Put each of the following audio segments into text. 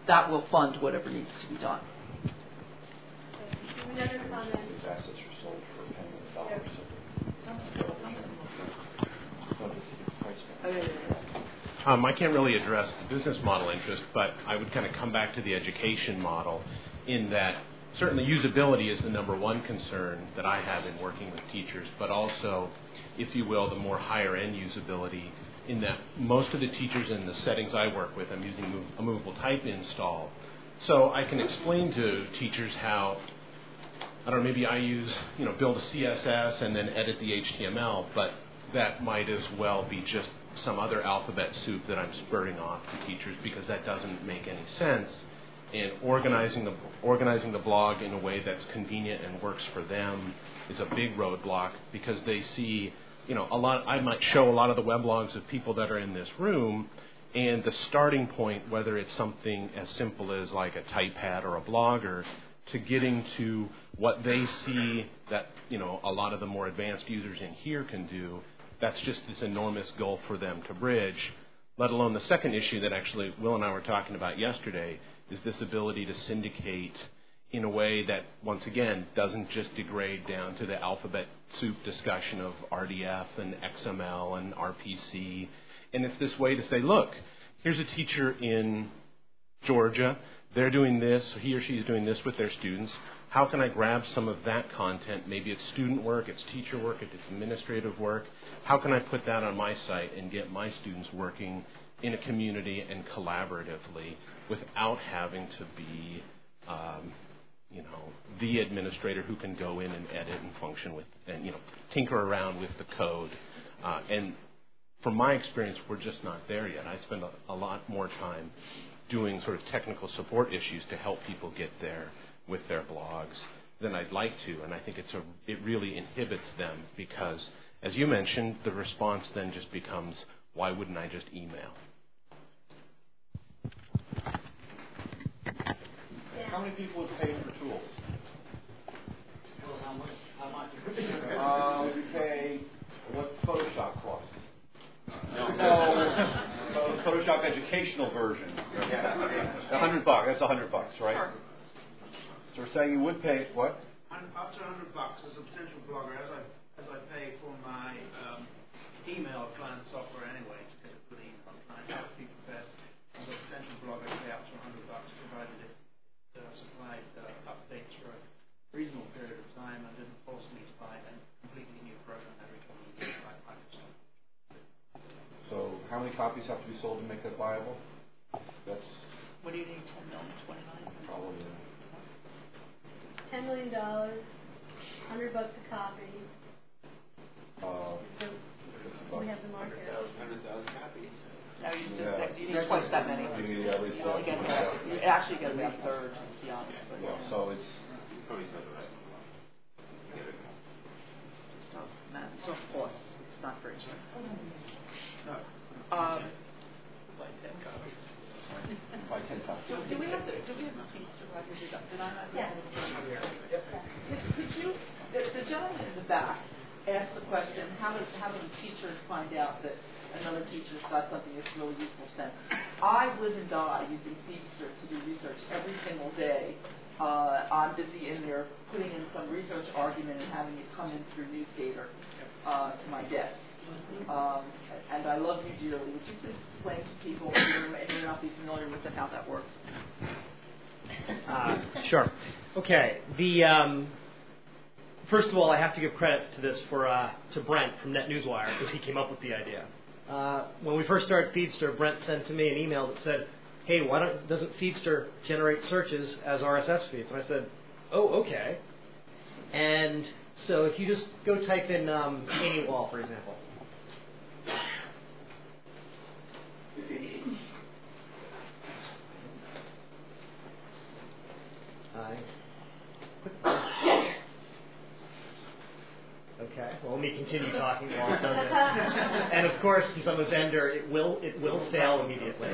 that will fund whatever needs to be done. Another comment. These assets are sold for $10 million. I can't really address the business model interest, but I would kind of come back to the education model in that certainly usability is the number one concern that I have in working with teachers, but also, if you will, the more higher end usability in that most of the teachers in the settings I work with, I'm using a movable type install. So I can explain to teachers how, I don't know, maybe I use, build a CSS and then edit the HTML, but that might as well be just some other alphabet soup that I'm spurting off to teachers because that doesn't make any sense. And organizing the blog in a way that's convenient and works for them is a big roadblock because they see, I might show a lot of the weblogs of people that are in this room, and the starting point, whether it's something as simple as like a typepad or a blogger, to getting to what they see that, a lot of the more advanced users in here can do, that's just this enormous gulf for them to bridge, let alone the second issue that actually Will and I were talking about yesterday, is this ability to syndicate in a way that, once again, doesn't just degrade down to the alphabet soup discussion of RDF and XML and RPC. And it's this way to say, look, here's a teacher in Georgia. They're doing this, he or she is doing this with their students. How can I grab some of that content? Maybe it's student work, it's teacher work, it's administrative work. How can I put that on my site and get my students working in a community and collaboratively without having to be, the administrator who can go in and edit and function with and, tinker around with the code. And from my experience, we're just not there yet. I spend a lot more time doing sort of technical support issues to help people get there with their blogs than I'd like to. And I think it really inhibits them because, as you mentioned, the response then just becomes, why wouldn't I just email? How many people would pay for tools? Well, how much? We pay what Photoshop costs. No. Photoshop educational version. $100. That's $100, right? So we're saying you would pay what? Up to $100 as a potential blogger, as I pay for my email client software anyway to get a good email client. I would be prepared as a potential blogger to pay up to $100, provided it supplied updates for a reasonable period of time and didn't force me to buy a completely new program every couple of years like Microsoft. So how many copies have to be sold to make that viable? That's What do you need? 10 million, 29? probably $10 million, $100 a copy. We have the market. 100,000 copies. No, you need twice that many. you need at least You actually get about a third, to be honest. But so it's Probably sell the rest. it's not cost. It's not for each. No. Like 10 copies. by 10 times. Do we have the feature right here? Did I not? Yes. Could you, the gentleman in the back asked the question, how do teachers find out that another teacher's got something that's really useful sent? I live and die using Feedster to do research every single day. I'm busy in there putting in some research argument and having it come in through Newsgator to my desk. And I love you dearly. Would you please explain to people who may not be familiar with it how that works? Sure. Okay. First of all, I have to give credit to this to Brent from NetNewsWire because he came up with the idea. When we first started Feedster, Brent sent to me an email that said, "Hey, doesn't Feedster generate searches as RSS feeds?" And I said, "Oh, okay." And so if you just go type in Amy Wall, for example. Okay, well, let me continue talking while I've done this. And of course, since I'm a vendor, it will fail immediately.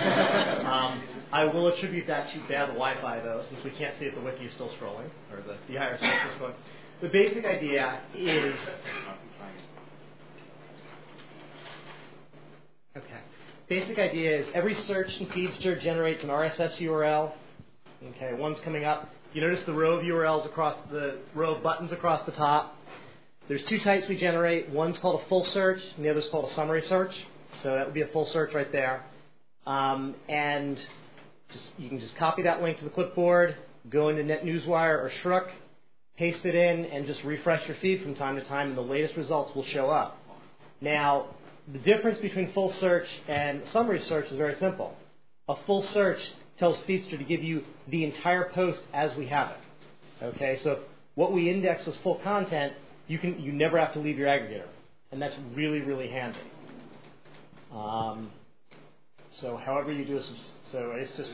I will attribute that to bad Wi-Fi, though, since we can't see if the wiki is still scrolling, or the IRC is going. The basic idea is... Okay. basic idea is every search in Feedster generates an RSS URL. Okay, one's coming up. You notice the row of URLs across the row of buttons across the top. There's two types we generate. One's called a full search, and the other's called a summary search. So that would be a full search right there. And you can just copy that link to the clipboard, go into NetNewsWire or Shrook, paste it in, and just refresh your feed from time to time, and the latest results will show up. Now, the difference between full search and summary search is very simple. A full search tells Feedster to give you the entire post as we have it. Okay, so if what we index was full content, you never have to leave your aggregator, and that's really, really handy. So however you do it, so it's just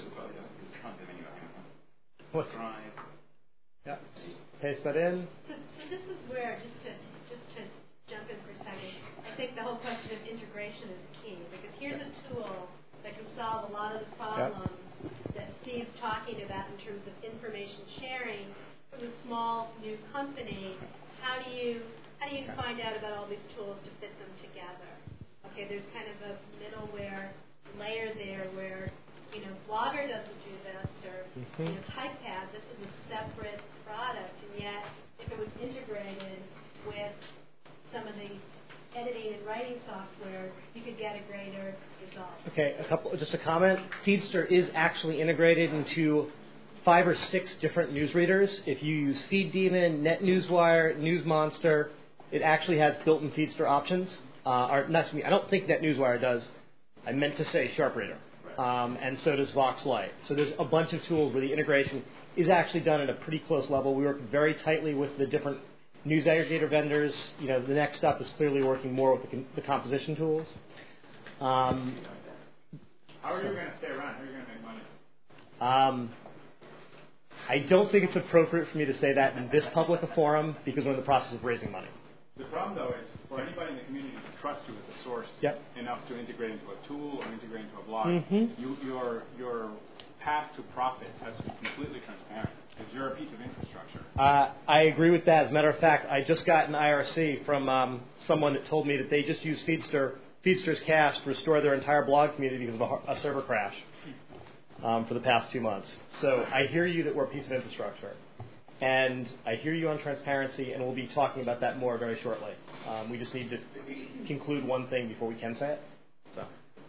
what? Yeah, paste that in. So this is where just to jump in for a second. I think the whole question of integration is key, because here's a tool that can solve a lot of the problems that Steve's talking about in terms of information sharing from a small new company. How do you find out about all these tools to fit them together? Okay, there's kind of a middleware layer there where Blogger doesn't do this, or TypePad. This is a separate product, and yet if it was integrated with some of the editing and writing software, you could get a greater result. Okay, just a comment. Feedster is actually integrated into 5 or 6 different newsreaders. If you use FeedDemon, NetNewsWire, NewsMonster, it actually has built-in Feedster options. I don't think NetNewsWire does. I meant to say SharpReader. And so does VoxLite. So there's a bunch of tools where the integration is actually done at a pretty close level. We work very tightly with the different news aggregator vendors. The next step is clearly working more with the composition tools. How are you going to stay around? How are you going to make money? I don't think it's appropriate for me to say that in this public a forum because we're in the process of raising money. The problem, though, is for anybody in the community to trust you as a source enough to integrate into a tool or integrate into a blog, your path to profit has to be completely transparent because you're a piece of infrastructure. I agree with that. As a matter of fact, I just got an IRC from someone that told me that they just used Feedster's cache to restore their entire blog community because of a server crash for the past 2 months. So I hear you that we're a piece of infrastructure. And I hear you on transparency, and we'll be talking about that more very shortly. We just need to conclude one thing before we can say it. So.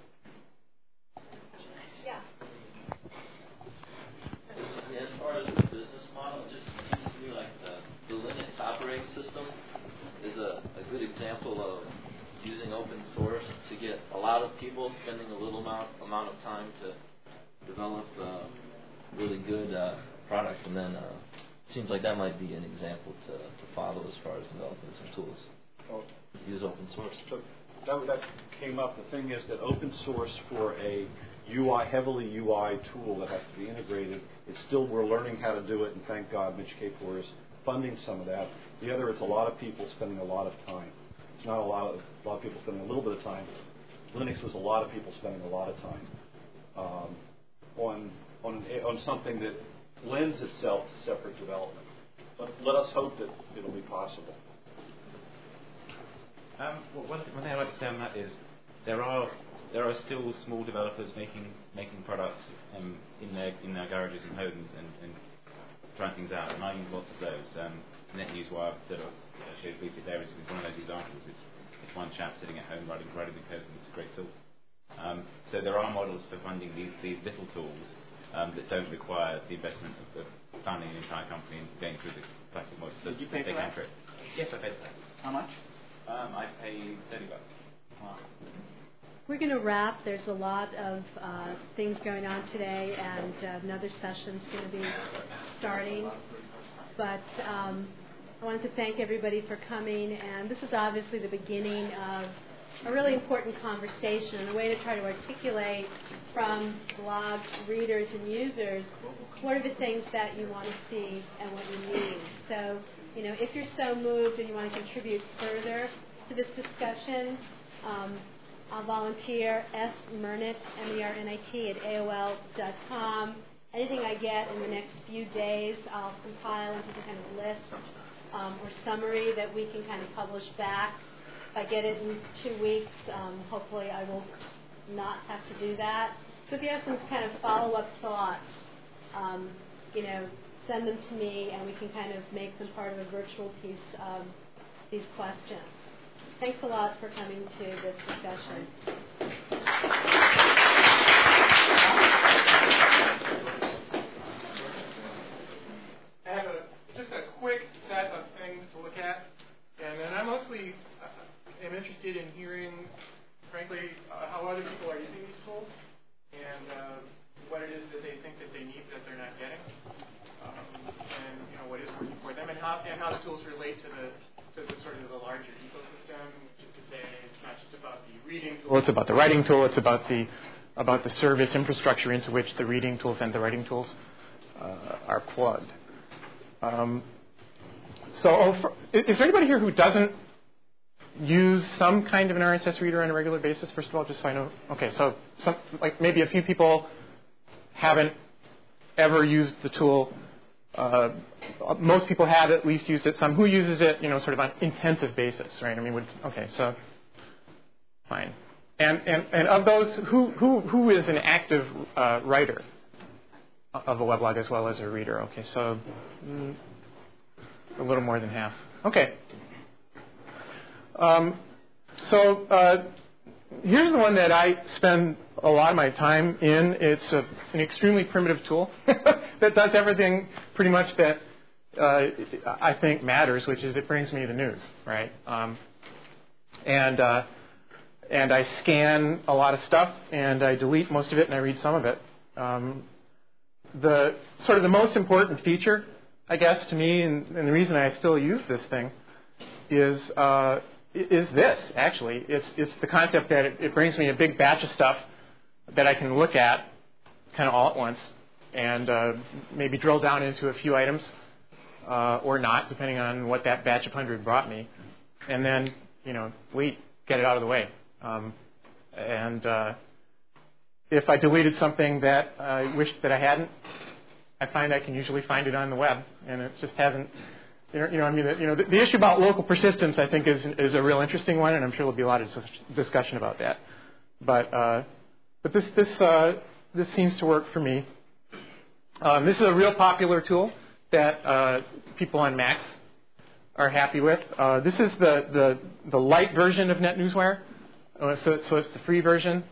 Yeah. As far as the business model, it just seems to me like the Linux operating system is a good example of using open source to get a lot of people spending a little amount of time to develop really good products, and then seems like that might be an example to follow as far as developing some tools. Use open source. So that came up. The thing is that open source for a heavily UI tool that has to be integrated, we're learning how to do it, and thank God Mitch Kapor is funding some of that. The other, it's a lot of people spending a lot of time. It's not a lot of people spending a little bit of time. Linux is a lot of people spending a lot of time on something that lends itself to separate development. But let us hope that it'll be possible. One thing I'd like to say on that is there are still small developers making products in their garages and homes and trying things out, and I use lots of those. NetNewsWire that I showed briefly there is one of those examples. It's one chap sitting at home writing the code, and it's a great tool. So there are models for funding these little tools that don't require the investment of founding an entire company and going through the classic model. So did you pay for that? Yes, I paid for that. How much? I paid $30. Wow. We're going to wrap. There's a lot of things going on today, and another session's going to be starting. But I wanted to thank everybody for coming, and this is obviously the beginning of a really important conversation and a way to try to articulate from blog readers and users what are the things that you want to see and what you need. So, if you're so moved and you want to contribute further to this discussion, I'll volunteer smernit, MERNIT, at AOL.com. Anything I get in the next few days, I'll compile into some kind of list or summary that we can kind of publish back. If I get it in 2 weeks, hopefully I will not have to do that. So if you have some kind of follow-up thoughts, send them to me, and we can kind of make them part of a virtual piece of these questions. Thanks a lot for coming to this discussion. I have just a quick set of things to look at, and then I mostly am interested in hearing, frankly, how other people are using these tools, and what it is that they think that they need that they're not getting, and what is working for them, and how the tools relate to the sort of the larger ecosystem, which is to say, it's not just about the reading tool, it's about the writing tool, it's about the service infrastructure into which the reading tools and the writing tools are plugged. Is there anybody here who doesn't use some kind of an RSS reader on a regular basis? First of all, just so I know. Okay, so maybe a few people haven't ever used the tool. Most people have at least used it some. Who uses it, sort of on intensive basis, right? I mean, okay, so fine. And of those, who is an active writer of a weblog as well as a reader? Okay, so a little more than half. Okay. Here's the one that I spend a lot of my time in. It's an extremely primitive tool that does everything pretty much that I think matters, which is it brings me the news, right? And I scan a lot of stuff, and I delete most of it, and I read some of it. The most important feature, I guess, to me, and the reason I still use this thing is this, actually. It's the concept that it brings me a big batch of stuff that I can look at kind of all at once and maybe drill down into a few items or not, depending on what that batch of 100 brought me, and then, get it out of the way. If I deleted something that I wished that I hadn't, I find I can usually find it on the web, and it just hasn't. The issue about local persistence, I think, is a real interesting one, and I'm sure there'll be a lot of discussion about that. But this seems to work for me. This is a real popular tool that people on Macs are happy with. This is the light version of NetNewsWire, so it's the free version.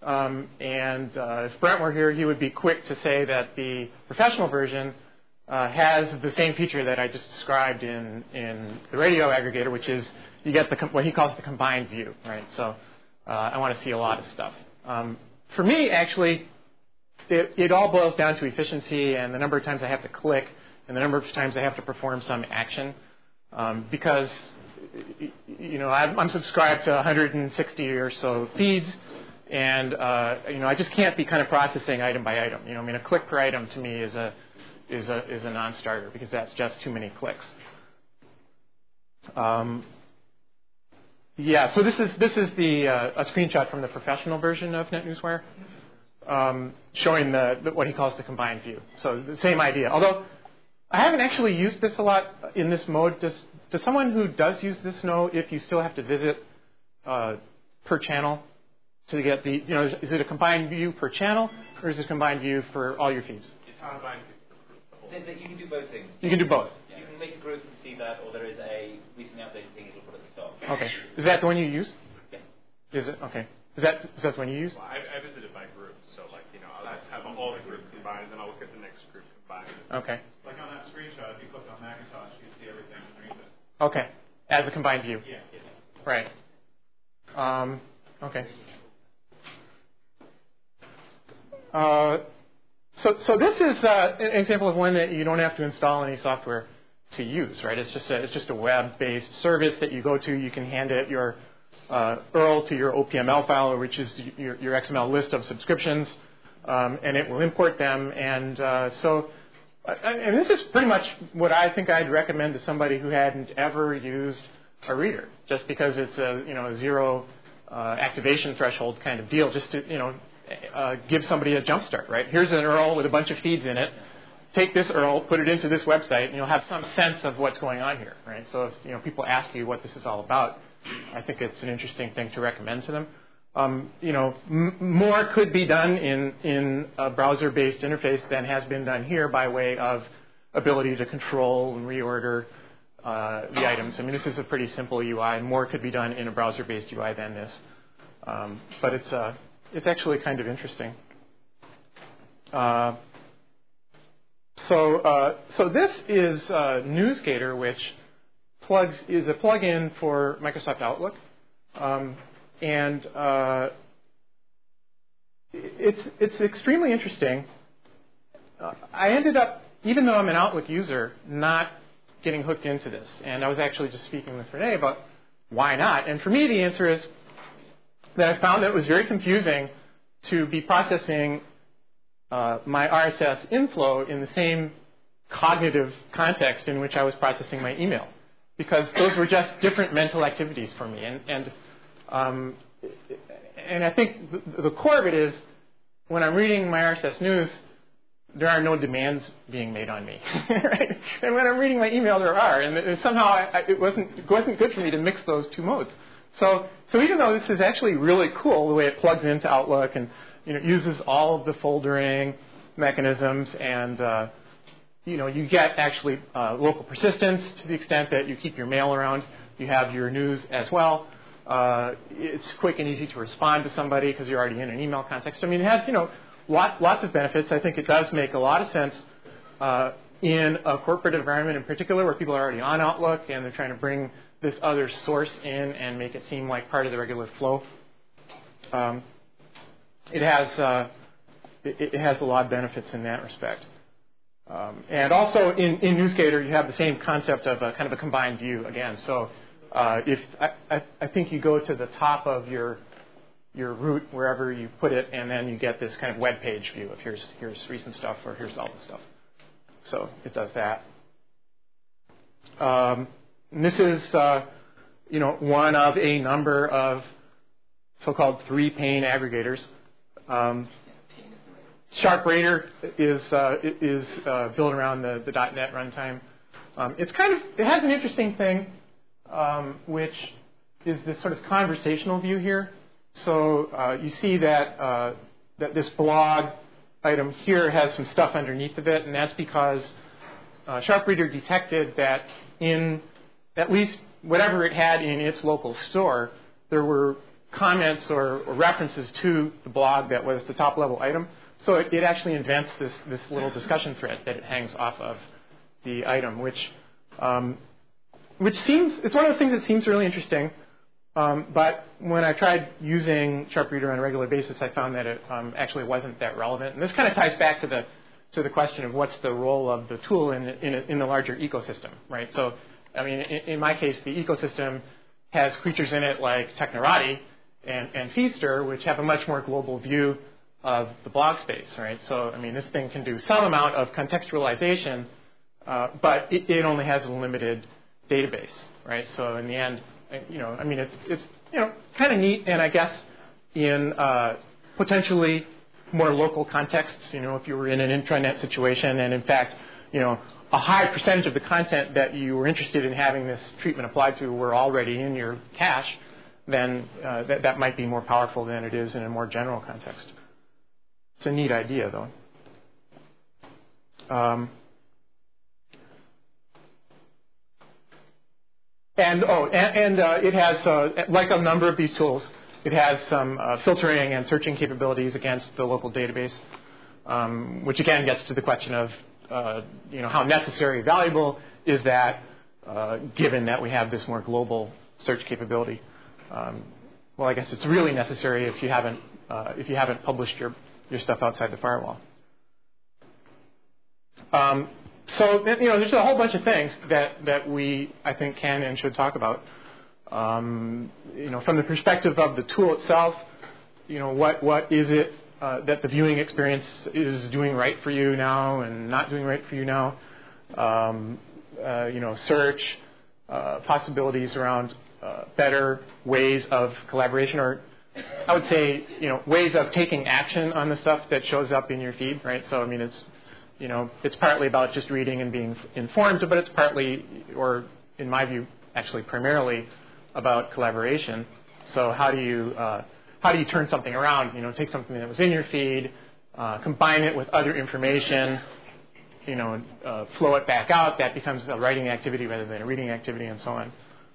If Brent were here, he would be quick to say that the professional version has the same feature that I just described in the radio aggregator, which is you get what he calls the combined view, right? So I want to see a lot of stuff. For me, actually, it all boils down to efficiency and the number of times I have to click and the number of times I have to perform some action, because I'm subscribed to 160 or so feeds. And I just can't be kind of processing item by item. A click per item to me is a non-starter because that's just too many clicks. So this is a screenshot from the professional version of NetNewsWire, showing what he calls the combined view. So the same idea. Although I haven't actually used this a lot in this mode. Does someone who does use this know if you still have to visit per channel? To get is it a combined view per channel, or is it a combined view for all your feeds? It's a combined view. You can do both things. You can do both. Yeah. You can make a group and see that, or there is a recently updated thing it'll put at the top. Okay. Is that the one you use? Yeah. Is it? Okay. Is that the one you use? Well, I visited by group, so I'll just have all the group combined, and then I'll look at the next group combined. Okay. Like on that screenshot, if you click on Macintosh, you see everything underneath it. Okay. As a combined view. Yeah. Right. Okay. So this is an example of one that you don't have to install any software to use, right? It's just a web-based service that you go to. You can hand it your URL to your OPML file, which is your XML list of subscriptions, and it will import them. And this is pretty much what I think I'd recommend to somebody who hadn't ever used a reader, just because it's a zero activation threshold kind of deal, just to give somebody a jump start, right? Here's an URL with a bunch of feeds in it. Take this URL, put it into this website, and you'll have some sense of what's going on here, right? So if people ask you what this is all about, I think it's an interesting thing to recommend to them. more could be done in a browser-based interface than has been done here by way of ability to control and reorder the items. I mean, this is a pretty simple UI, and more could be done in a browser-based UI than this. But it's actually kind of interesting. So this is NewsGator, which is a plugin for Microsoft Outlook, and it's extremely interesting. I ended up, even though I'm an Outlook user, not getting hooked into this. And I was actually just speaking with Renee about why not. And for me, the answer is that I found that it was very confusing to be processing my RSS inflow in the same cognitive context in which I was processing my email, because those were just different mental activities for me. And I think the core of it is when I'm reading my RSS news, there are no demands being made on me, right? And when I'm reading my email, there are, and somehow it wasn't good for me to mix those two modes. So even though this is actually really cool, the way it plugs into Outlook and uses all of the foldering mechanisms, and you get actually local persistence to the extent that you keep your mail around. You have your news as well. It's quick and easy to respond to somebody because you're already in an email context. I mean, it has lots of benefits. I think it does make a lot of sense in a corporate environment in particular, where people are already on Outlook and they're trying to bring this other source in and make it seem like part of the regular flow. It has a lot of benefits in that respect. And also in NewsGator, you have the same concept of a kind of a combined view again. So if I think you go to the top of your root, wherever you put it, and then you get this kind of web page view of here's recent stuff, or here's all the stuff. So it does that. And this is one of a number of so-called three-pane aggregators. SharpRadar is built around the .NET runtime. It has an interesting thing, which is this sort of conversational view here. So you see that this blog item here has some stuff underneath of it, and that's because SharpRadar detected that in at least whatever it had in its local store, there were comments or references to the blog that was the top level item. So it actually invents this little discussion thread that it hangs off of the item, which seems, it's one of those things that seems really interesting. But when I tried using SharpRadar on a regular basis, I found that it actually wasn't that relevant. And this kind of ties back to the question of what's the role of the tool in the larger ecosystem, right? So, I mean, in my case, the ecosystem has creatures in it like Technorati and Feedster, which have a much more global view of the blog space, right? So, I mean, this thing can do some amount of contextualization, but it only has a limited database, right? So, in the end, I mean, it's kind of neat, and I guess in potentially more local contexts, if you were in an intranet situation, and in fact, a high percentage of the content that you were interested in having this treatment applied to were already in your cache, then that might be more powerful than it is in a more general context. It's a neat idea, though. And it has, like a number of these tools, it has some filtering and searching capabilities against the local database, which again gets to the question of, how necessary and valuable is that, given that we have this more global search capability. Well, I guess it's really necessary if you haven't published your stuff outside the firewall. So, there's a whole bunch of things that we, I think, can and should talk about. From the perspective of the tool itself, what is it that the viewing experience is doing right for you now and not doing right for you now? Search, possibilities around better ways of collaboration, or I would say, ways of taking action on the stuff that shows up in your feed, right? So, I mean, it's partly about just reading and being informed, but it's partly, or in my view, actually primarily about collaboration. So how do how do you turn something around? Take something that was in your feed, combine it with other information, flow it back out. That becomes a writing activity rather than a reading activity, and so on.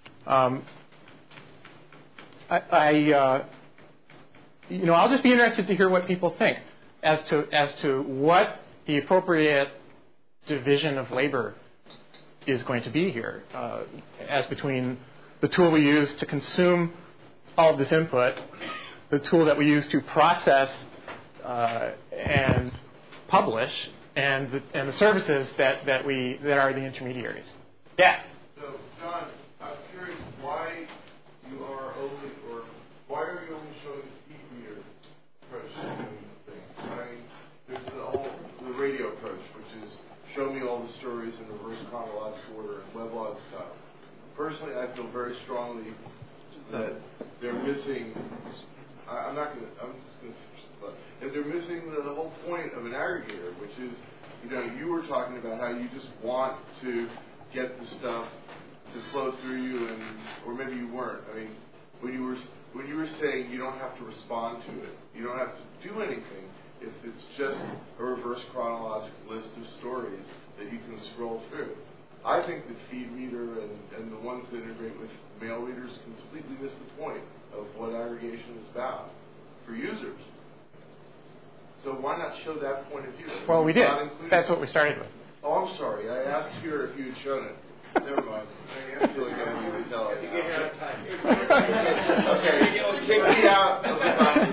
I'll just be interested to hear what people think as to what the appropriate division of labor is going to be here, as between the tool we use to consume all of this input, the tool that we use to process and publish, and the services that are the intermediaries. Yeah. So, John, I'm curious why you are why are you only showing the feed meter approach to things? I mean, there's the radio approach, which is show me all the stories in reverse chronological order and weblog stuff. Personally, I feel very strongly that they're missing. I'm just going to finish the thought. That they're missing the whole point of an aggregator, which is, you were talking about how you just want to get the stuff to flow through you, or maybe you weren't. I mean, when you were saying you don't have to respond to it, you don't have to do anything if it's just a reverse chronological list of stories that you can scroll through. I think that FeedMeter and the ones that integrate with mail readers completely miss the point of what aggregation is about for users. So why not show that point of view? Well, we did. That's what we started with. Oh, I'm sorry. I asked here if you had shown it. Never mind. I feel like I need to tell it. You get out of time. Okay. Kick me out of the process.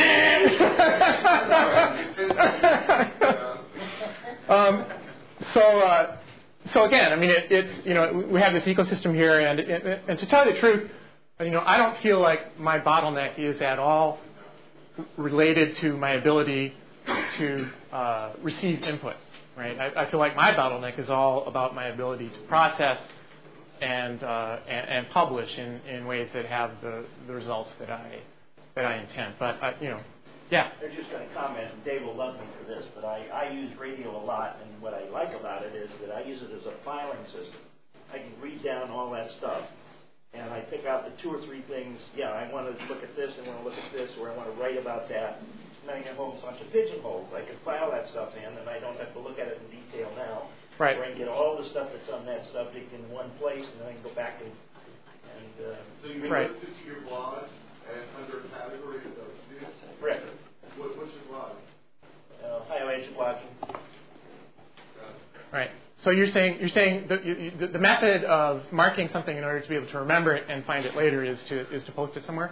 I'm leaving. So again, I mean, it's we have this ecosystem here, and to tell you the truth, I don't feel like my bottleneck is at all related to my ability to receive input. Right? I feel like my bottleneck is all about my ability to process and publish in ways that have the results that I intend. But yeah. They're just going to comment, and Dave will love me for this, but I use radio a lot, and what I like about it is that I use it as a filing system. I can read down all that stuff, and I pick out the 2 or 3 things. Yeah, I want to look at this, I want to look at this, or I want to write about that. And I have a whole bunch of pigeonholes. I can file that stuff in, and I don't have to look at it in detail now. Right. Or I can get all the stuff that's on that subject in one place, and then I can go back and so you right. list it to your blog and under a category of those students? Correct. What's your blog? Higher blogging. Right. So you're saying the method of marking something in order to be able to remember it and find it later is to post it somewhere?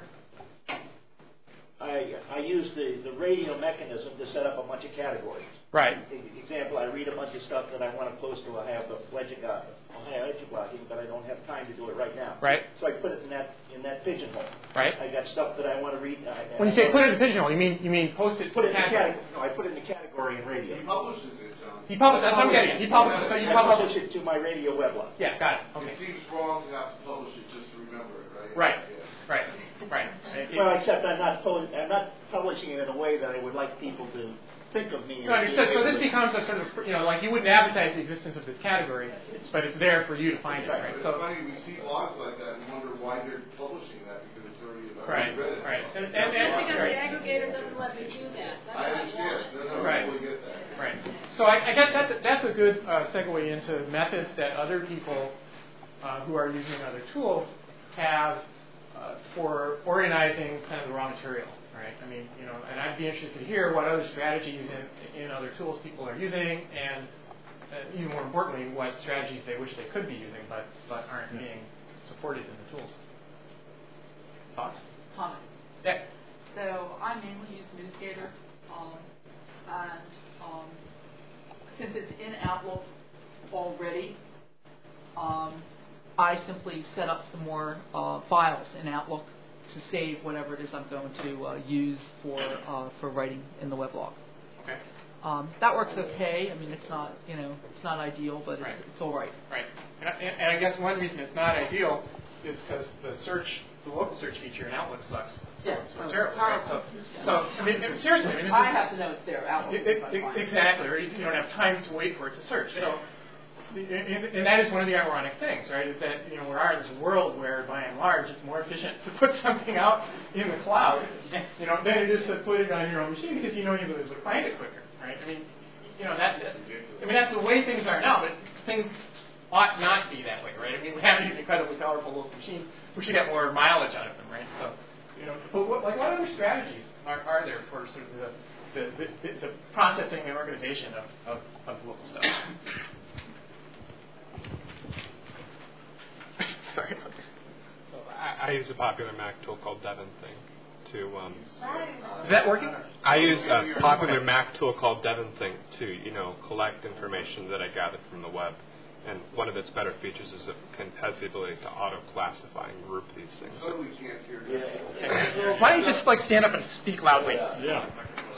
I use the radio mechanism to set up a bunch of categories. Right. Example, I read a bunch of stuff that I want to post to Ohio blogging, but I don't have time to do it right now. Right. So I put it in that pigeonhole. Right. I got stuff that I want to read. When you say put it in a pigeonhole, you mean post it to put it in the category? No, I put it in the category in radio. He publishes it, John. He publishes. That's what I'm getting. He publishes. So you publish it to my radio weblog. Yeah, got it. Okay. It seems wrong to have to publish it just to remember it, right? Right. Yeah. Right. Right. Well, except I'm not publishing it in a way that I would like people to think of me. No, understood. So this becomes a sort of, like you wouldn't advertise the existence of this category, but it's there for you to find it, right? It's so funny, we see blogs like that and wonder why they're publishing that because it's already right, read it. right. And because the aggregator doesn't let me do that. That's I understand. No, right. I totally get that. Right. So I guess that's a good segue into methods that other people who are using other tools have for organizing kind of the raw material, right? I mean, and I'd be interested to hear what other strategies in other tools people are using, and even more importantly, what strategies they wish they could be using but aren't being supported in the tools. Thoughts? Comment. Yeah. So I mainly use Newsgator, and since it's in Outlook already, I simply set up some more files in Outlook to save whatever it is I'm going to use for writing in the weblog. Okay. That works okay. I mean, it's not it's not ideal, but right. It's all right. Right. And I guess one reason it's not ideal is because the local search feature in Outlook sucks. Yeah. So terrible. Right? So I mean, seriously, I mean, I have to know it's there. Outlook. Exactly. Or you don't have time to wait for it to search. So and that is one of the ironic things, right? Is that we are in this world where, by and large, it's more efficient to put something out in the cloud, than it is to put it on your own machine because you'll be able to find it quicker, right? I mean, that's the way things are now, but things ought not be that way, right? I mean, we have these incredibly powerful local machines. We should get more mileage out of them, right? So, but what other strategies are there for sort of the processing and organization of local stuff? Sorry. I use a popular Mac tool called DevonThink to. Is that working? I use a popular Mac tool called DevonThink to, collect information that I gathered from the web. And one of its better features is it has the ability to auto-classify and group these things. Oh, we can't hear you. Why don't you just stand up and speak loudly? Yeah.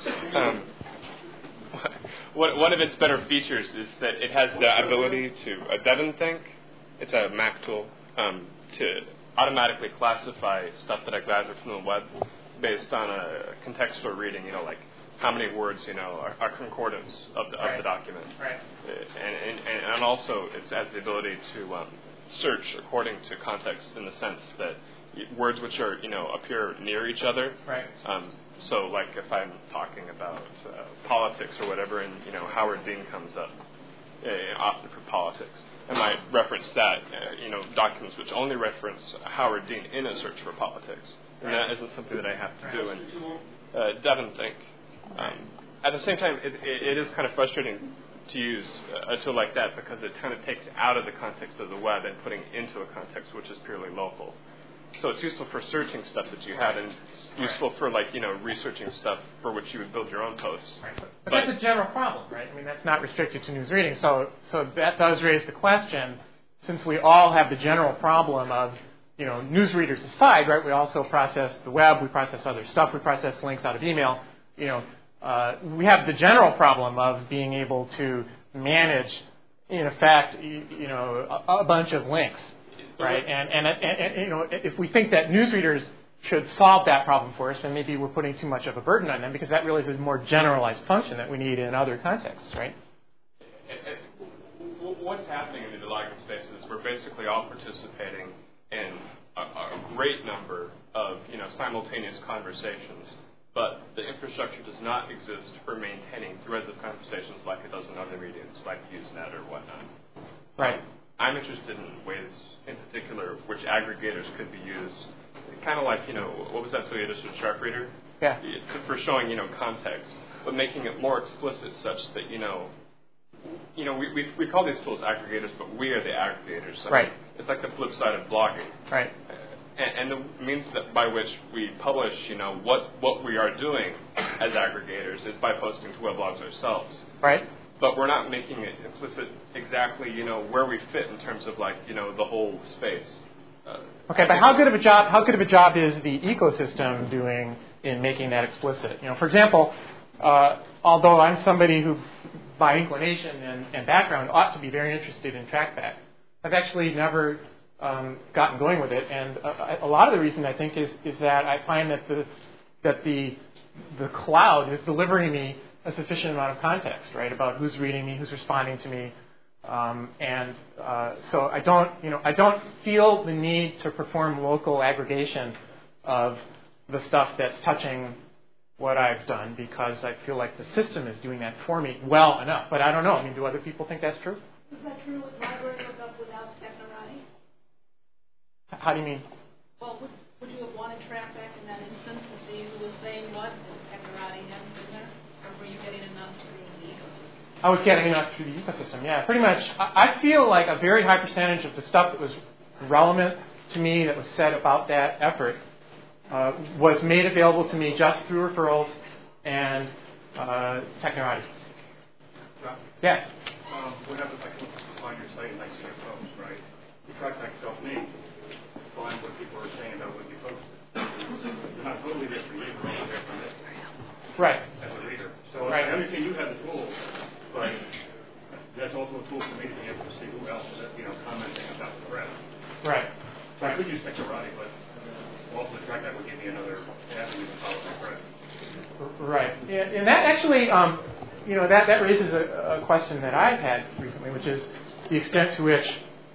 One of its better features is that it has the ability to DevonThink. It's a Mac tool to automatically classify stuff that I gathered from the web based on a contextual reading. Like how many words are concordance of the document. Right. And also it has the ability to search according to context in the sense that words which are appear near each other. Right. So like if I'm talking about politics or whatever, and Howard Dean comes up often for politics, I might reference that documents which only reference Howard Dean in a search for politics, and that isn't something that I have to do in DevonThink. At the same time, it is kind of frustrating to use a tool like that because it kind of takes out of the context of the web and putting into a context which is purely local. So it's useful for searching stuff that you have, and it's useful for researching stuff for which you would build your own posts. Right. But that's a general problem, right? I mean, that's not restricted to news reading. So that does raise the question, since we all have the general problem of news readers aside, right? We also process the web, we process other stuff, we process links out of email. We have the general problem of being able to manage, in effect, a bunch of links, right? And if we think that newsreaders should solve that problem for us, then maybe we're putting too much of a burden on them because that really is a more generalized function that we need in other contexts, right? What's happening in the blogging space is we're basically all participating in a great number of simultaneous conversations. But the infrastructure does not exist for maintaining threads of conversations like it does in other mediums, like Usenet or whatnot. Right. I'm interested in ways, in particular, which aggregators could be used. Kind of like, what was that tool you just did, SharpReader? Yeah. For showing, context, but making it more explicit such that, we call these tools aggregators, but we are the aggregators. So right. It's like the flip side of blogging. Right. And the means that by which we publish, what we are doing as aggregators is by posting to weblogs ourselves. Right. But we're not making it explicit exactly, where we fit in terms of the whole space. Okay, but how good of a job is the ecosystem doing in making that explicit? For example, although I'm somebody who, by inclination and background, ought to be very interested in TrackBack, I've actually never gotten going with it, and a lot of the reason I think is that I find that the cloud is delivering me a sufficient amount of context, right, about who's reading me, who's responding to me, so I don't feel the need to perform local aggregation of the stuff that's touching what I've done because I feel like the system is doing that for me well enough. But I don't know. I mean, do other people think that's true? Is that true with library lookup without Technorati? How do you mean? Well, would you have wanted TrackBack in that instance to see who was saying what if Technorati hadn't been there? Or were you getting enough through the ecosystem? I was getting enough through the ecosystem, yeah. Pretty much. I feel like a very high percentage of the stuff that was relevant to me that was said about that effort was made available to me just through referrals and Technorati. Yeah? What happens if I come on your site and I see a post, right? You TrackBack help me find what people are saying about what you posted. It's not totally different. You're totally different. Right. As a reader. So right. I understand you have the tool, but that's also a tool for me to be able to see who else is, commenting about the thread. Right. So I could use Technorati, but also the TrackBack would give me another avenue to follow the thread. Right. And that actually, that raises a question that I've had recently, which is, the extent to which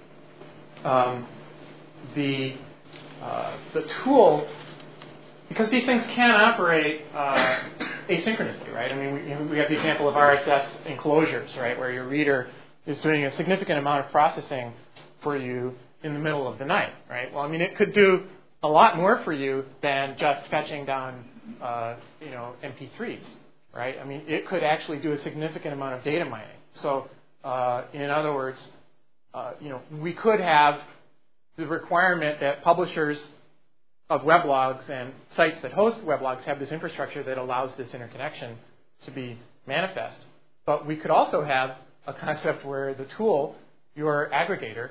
the tool, because these things can operate asynchronously, right? I mean, we have the example of RSS enclosures, right, where your reader is doing a significant amount of processing for you in the middle of the night, right? Well, I mean, it could do a lot more for you than just fetching down, MP3s, right? I mean, it could actually do a significant amount of data mining. So, in other words, we could have the requirement that publishers of weblogs and sites that host weblogs have this infrastructure that allows this interconnection to be manifest. But we could also have a concept where the tool, your aggregator,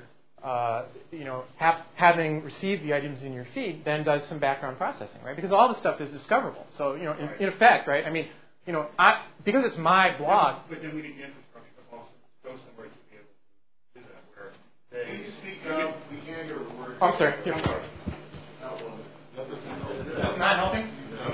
having received the items in your feed, then does some background processing, right? Because all the stuff is discoverable. So, in effect, right? I mean, because it's my blog. But then we need the infrastructure to also go somewhere to be able to do that. Where they, can you speak up? We can't hear a word. Oh, sorry. Not helping?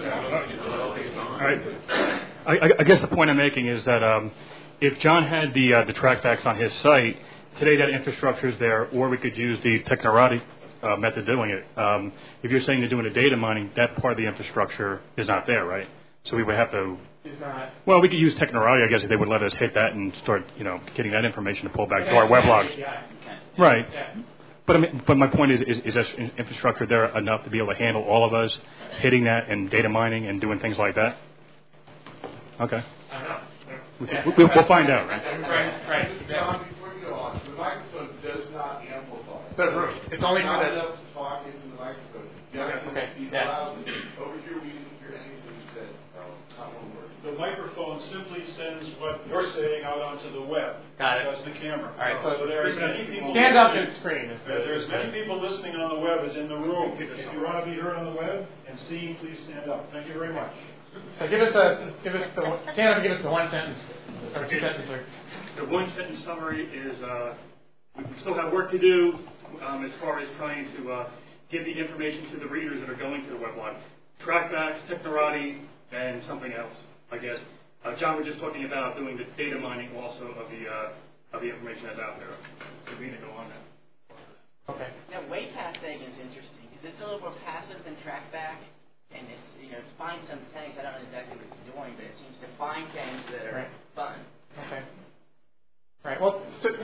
All right. I guess the point I'm making is that if John had the trackbacks on his site, today that infrastructure is there, or we could use the Technorati method doing it. If you're saying they're doing a data mining, that part of the infrastructure is not there, right? So we would have to. Is not. Well, we could use Technorati, I guess, if they would let us hit that and start, getting that information to pull back to our weblog. Right. Yeah. But my point is that infrastructure there enough to be able to handle all of us hitting that and data mining and doing things like that? Okay. I don't know. We'll find out, right? Right. John, before you go on, the microphone does not amplify. It's only not for enough to talk into the microphone. You have to speak loudly. Over here, we didn't hear anything you said. Not one word. The microphone simply sends what you're saying out onto the web. Got it. That's the camera. All right. So there's many people. Stand up to the screen. There's many people listening on the web as in the room. If you want to be heard on the web and seen, please stand up. Thank you very much. So stand up and give us the one sentence or two sentences. The one sentence summary is we still have work to do as far as trying to give the information to the readers that are going to the weblog. Trackbacks, Technorati, and something else, I guess. John was just talking about doing the data mining also of the information that's out there. So we need to go on that. Okay. Now, WayPath thing is interesting because it's a little more passive than Trackback, and it's it's finding some things. I don't know exactly what it's doing, but it seems to find things that are fun. Okay. Right. Well,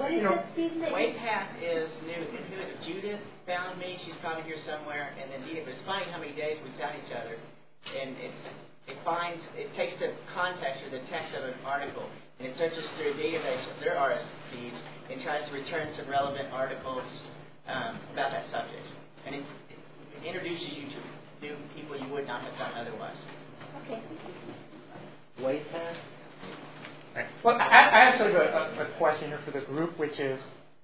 WayPath is new. And who is it? Judith found me. She's probably here somewhere. And then Edith was funny how many days we found each other, and it takes the context or the text of an article and it searches through a database of their RSS feeds and tries to return some relevant articles about that subject. And it introduces you to new people you would not have done otherwise. Okay. WayPath? Right. Well, I have sort of a question here for the group, which is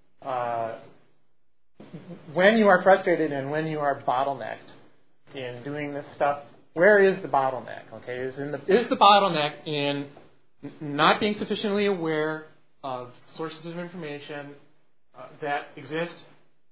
when you are frustrated and when you are bottlenecked in doing this stuff, where is the bottleneck? Okay, is the bottleneck in not being sufficiently aware of sources of information that exist,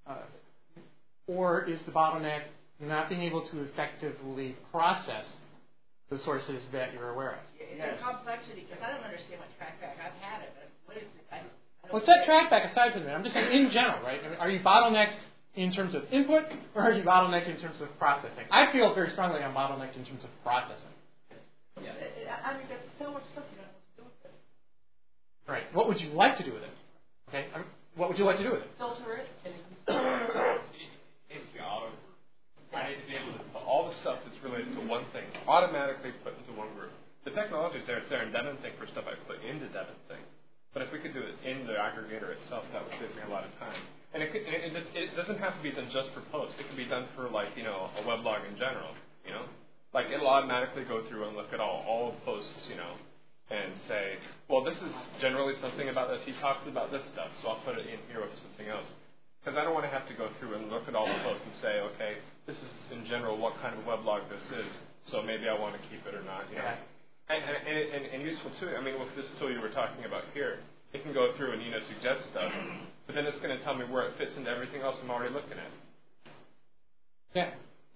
or is the bottleneck not being able to effectively process the sources that you're aware of? It's a complexity because I don't understand what Trackback. I've had it, but what is it? Well, set Trackback aside from that. I'm just saying in general, right? I mean, are you bottlenecked in terms of input, or are you bottlenecked in terms of processing? I feel very strongly I'm bottlenecked in terms of processing. Yeah. I mean, there's so much stuff you don't know what to do with it. Right. What would you like to do with it? Okay. What would you like to do with it? Filter it. Basically, I need to be able to put all the stuff that's related to one thing automatically put into one group. The technology is there; it's there in DevonThink for stuff I put into DevonThink. But if we could do it in the aggregator itself, that would save me a lot of time. And it doesn't have to be done just for posts. It can be done for a weblog in general. Like it'll automatically go through and look at all the posts, and say, well, this is generally something about this. He talks about this stuff, so I'll put it in here with something else. Because I don't want to have to go through and look at all the posts and say, okay, this is in general what kind of weblog this is, so maybe I want to keep it or not. And useful too. I mean, with this tool you were talking about here, it can go through and suggest stuff, but then it's going to tell me where it fits into everything else I'm already looking at. Yeah.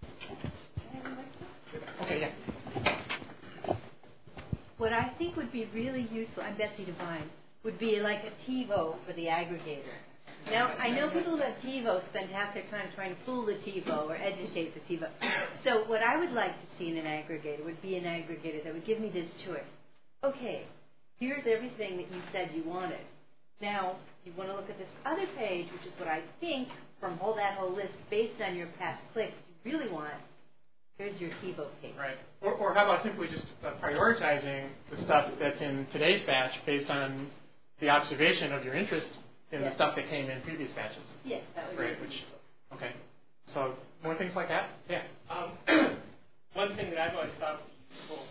Okay. Yeah. What I think would be really useful, I'm Betsy Devine. would be like a TiVo for the aggregator. Now, I know people who have TiVo spend half their time trying to fool the TiVo or educate the TiVo. So what I would like to see in an aggregator would be an aggregator that would give me this choice. Okay, here's everything that you said you wanted. Now, you want to look at this other page, which is what I think from that whole list, based on your past clicks, you really want. Here's your TiVo page. Right. Or how about simply just prioritizing the stuff that's in today's batch based on the observation of your interest in the stuff that came in previous batches. Yes, that would be great. Okay. So more things like that? Yeah. One thing that I've always thought was useful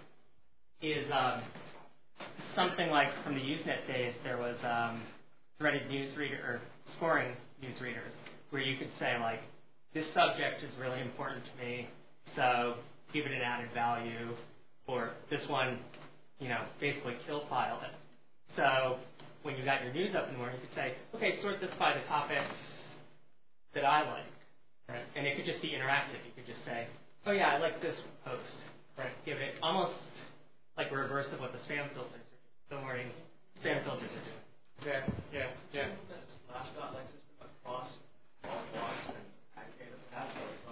is something like from the Usenet days, there was threaded newsreader or scoring newsreaders where you could say, like, this subject is really important to me, so give it an added value, or this one, basically kill file it. So when you got your news up in the morning, you could say, okay, sort this by the topics that I like. Right. And it could just be interactive. You could just say, oh yeah, I like this post. Right. Give it almost like a reverse of what the spam filters are. The morning spam filters are doing. Yeah. Last like system across all blocks and aggregator tabs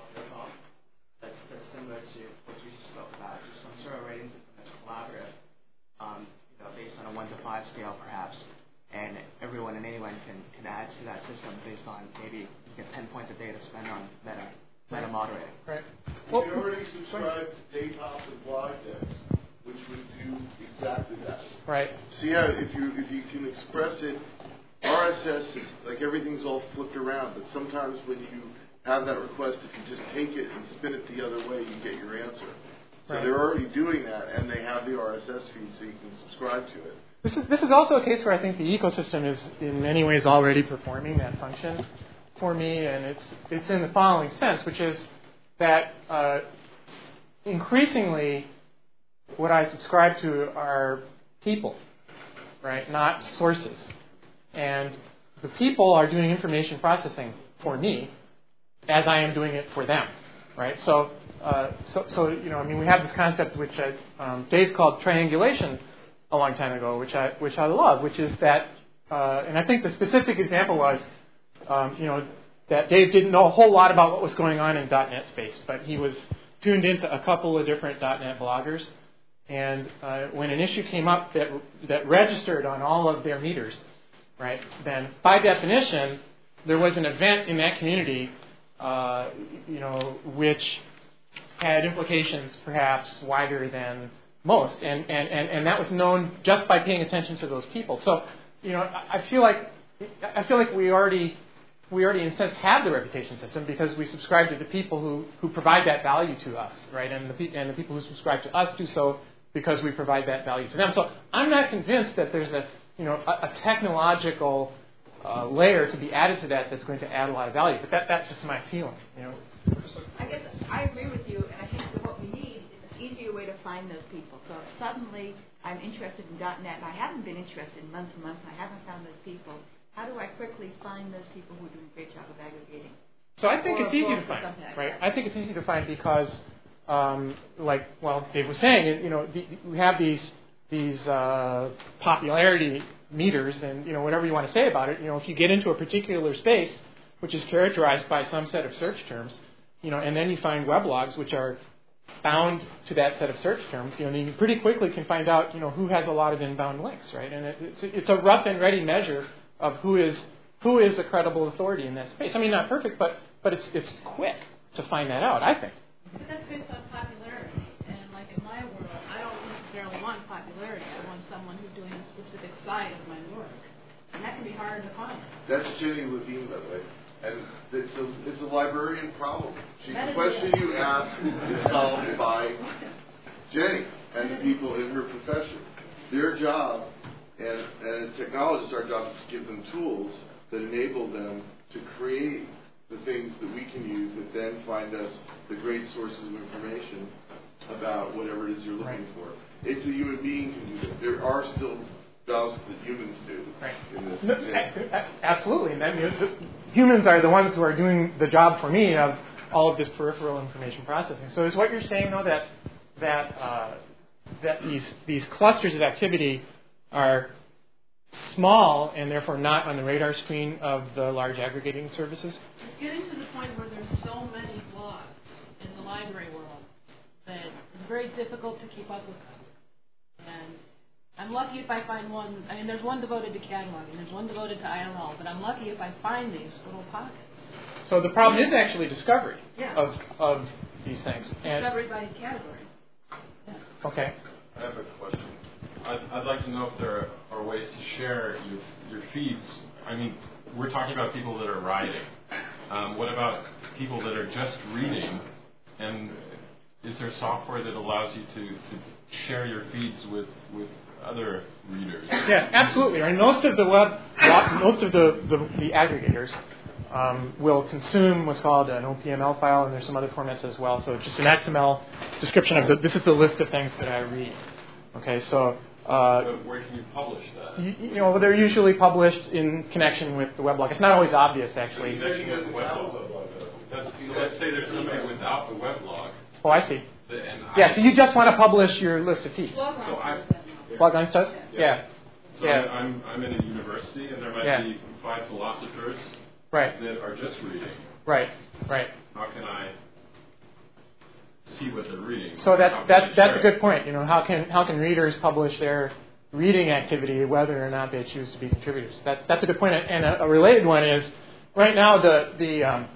that's similar to what you just spoke about, just some sort of rating system that's collaborative, based on a 1 to 5 scale perhaps, and everyone and anyone can add to that system based on maybe you get 10 points a day to spend on meta moderating. Right. Well, you already subscribe to Daypop and Blog Decks, which would do exactly that. Right. See how if you can express it, RSS is like everything's all flipped around, but sometimes when you have that request, if you just take it and spin it the other way, you get your answer. So they're already doing that, and they have the RSS feed, so you can subscribe to it. This is also a case where I think the ecosystem is in many ways already performing that function for me, and it's in the following sense, which is that increasingly what I subscribe to are people, right, not sources. And the people are doing information processing for me as I am doing it for them, right? So we have this concept which Dave called triangulation a long time ago, which I love, which is that, and I think the specific example was, that Dave didn't know a whole lot about what was going on in .NET space, but he was tuned into a couple of different .NET bloggers, and when an issue came up that registered on all of their meters, right, then by definition there was an event in that community, which had implications perhaps wider than most, and that was known just by paying attention to those people. So, I feel like we already in a sense have the reputation system because we subscribe to the people who provide that value to us, right? And the people who subscribe to us do so because we provide that value to them. So I'm not convinced that there's a technological layer to be added to that's going to add a lot of value. But that's just my feeling. I guess I agree with you, and I think that what we need is an easier way to find those people. So suddenly I'm interested in .NET, and I haven't been interested in months and months, and I haven't found those people. How do I quickly find those people who are doing a great job of aggregating? So I think it's easy to find, right? I think it's easy to find because, Dave was saying, we have these popularity meters, and whatever you want to say about it, if you get into a particular space, which is characterized by some set of search terms, and then you find weblogs which are bound to that set of search terms, then you pretty quickly can find out, who has a lot of inbound links, right? And it's a rough and ready measure of who is a credible authority in that space. I mean, not perfect, but it's quick to find that out, I think. But that's based on popularity, and like in my world, I don't necessarily want popularity. I want someone who's doing a specific side of my work, and that can be hard to find. That's Jenny Levine, by the way. And it's a librarian problem. The question you ask is solved by Jenny and the people in her profession. Their job, and as technologists, our job is to give them tools that enable them to create the things that we can use that then find us the great sources of information about whatever it is you're looking for. It's a human being can do this. There are still jobs that humans do in this. Absolutely. And humans are the ones who are doing the job for me of all of this peripheral information processing. So is what you're saying, though, that these clusters of activity are small and therefore not on the radar screen of the large aggregating services? It's getting to the point where there's so many blogs in the library world that it's very difficult to keep up with them. And I'm lucky if I find one. I mean, there's one devoted to cataloging, there's one devoted to ILL, but I'm lucky if I find these little pockets. So the problem is actually discovery Yeah. of these things. Discovery by category. Yeah. Okay. I have a question. I'd like to know if there are ways to share your feeds. I mean, we're talking about people that are writing. What about people that are just reading? And is there software that allows you to share your feeds with other readers? Yeah, absolutely. I mean, most of the the aggregators will consume what's called an OPML file, and there's some other formats as well. So just an XML description of this is the list of things that I read. Okay, so. Where can you publish that? You know, they're usually published in connection with the weblog. It's not always obvious, actually. So let's say there's somebody without the weblog. Oh, I see. So you just want to publish your list of feeds. Bloglines does? Yeah. So I'm in a university, and there might be 5 philosophers that are just reading. Right. How can I see what they're reading? So that's a good point. You know, how can readers publish their reading activity whether or not they choose to be contributors? That's a good point. And a related one is right now the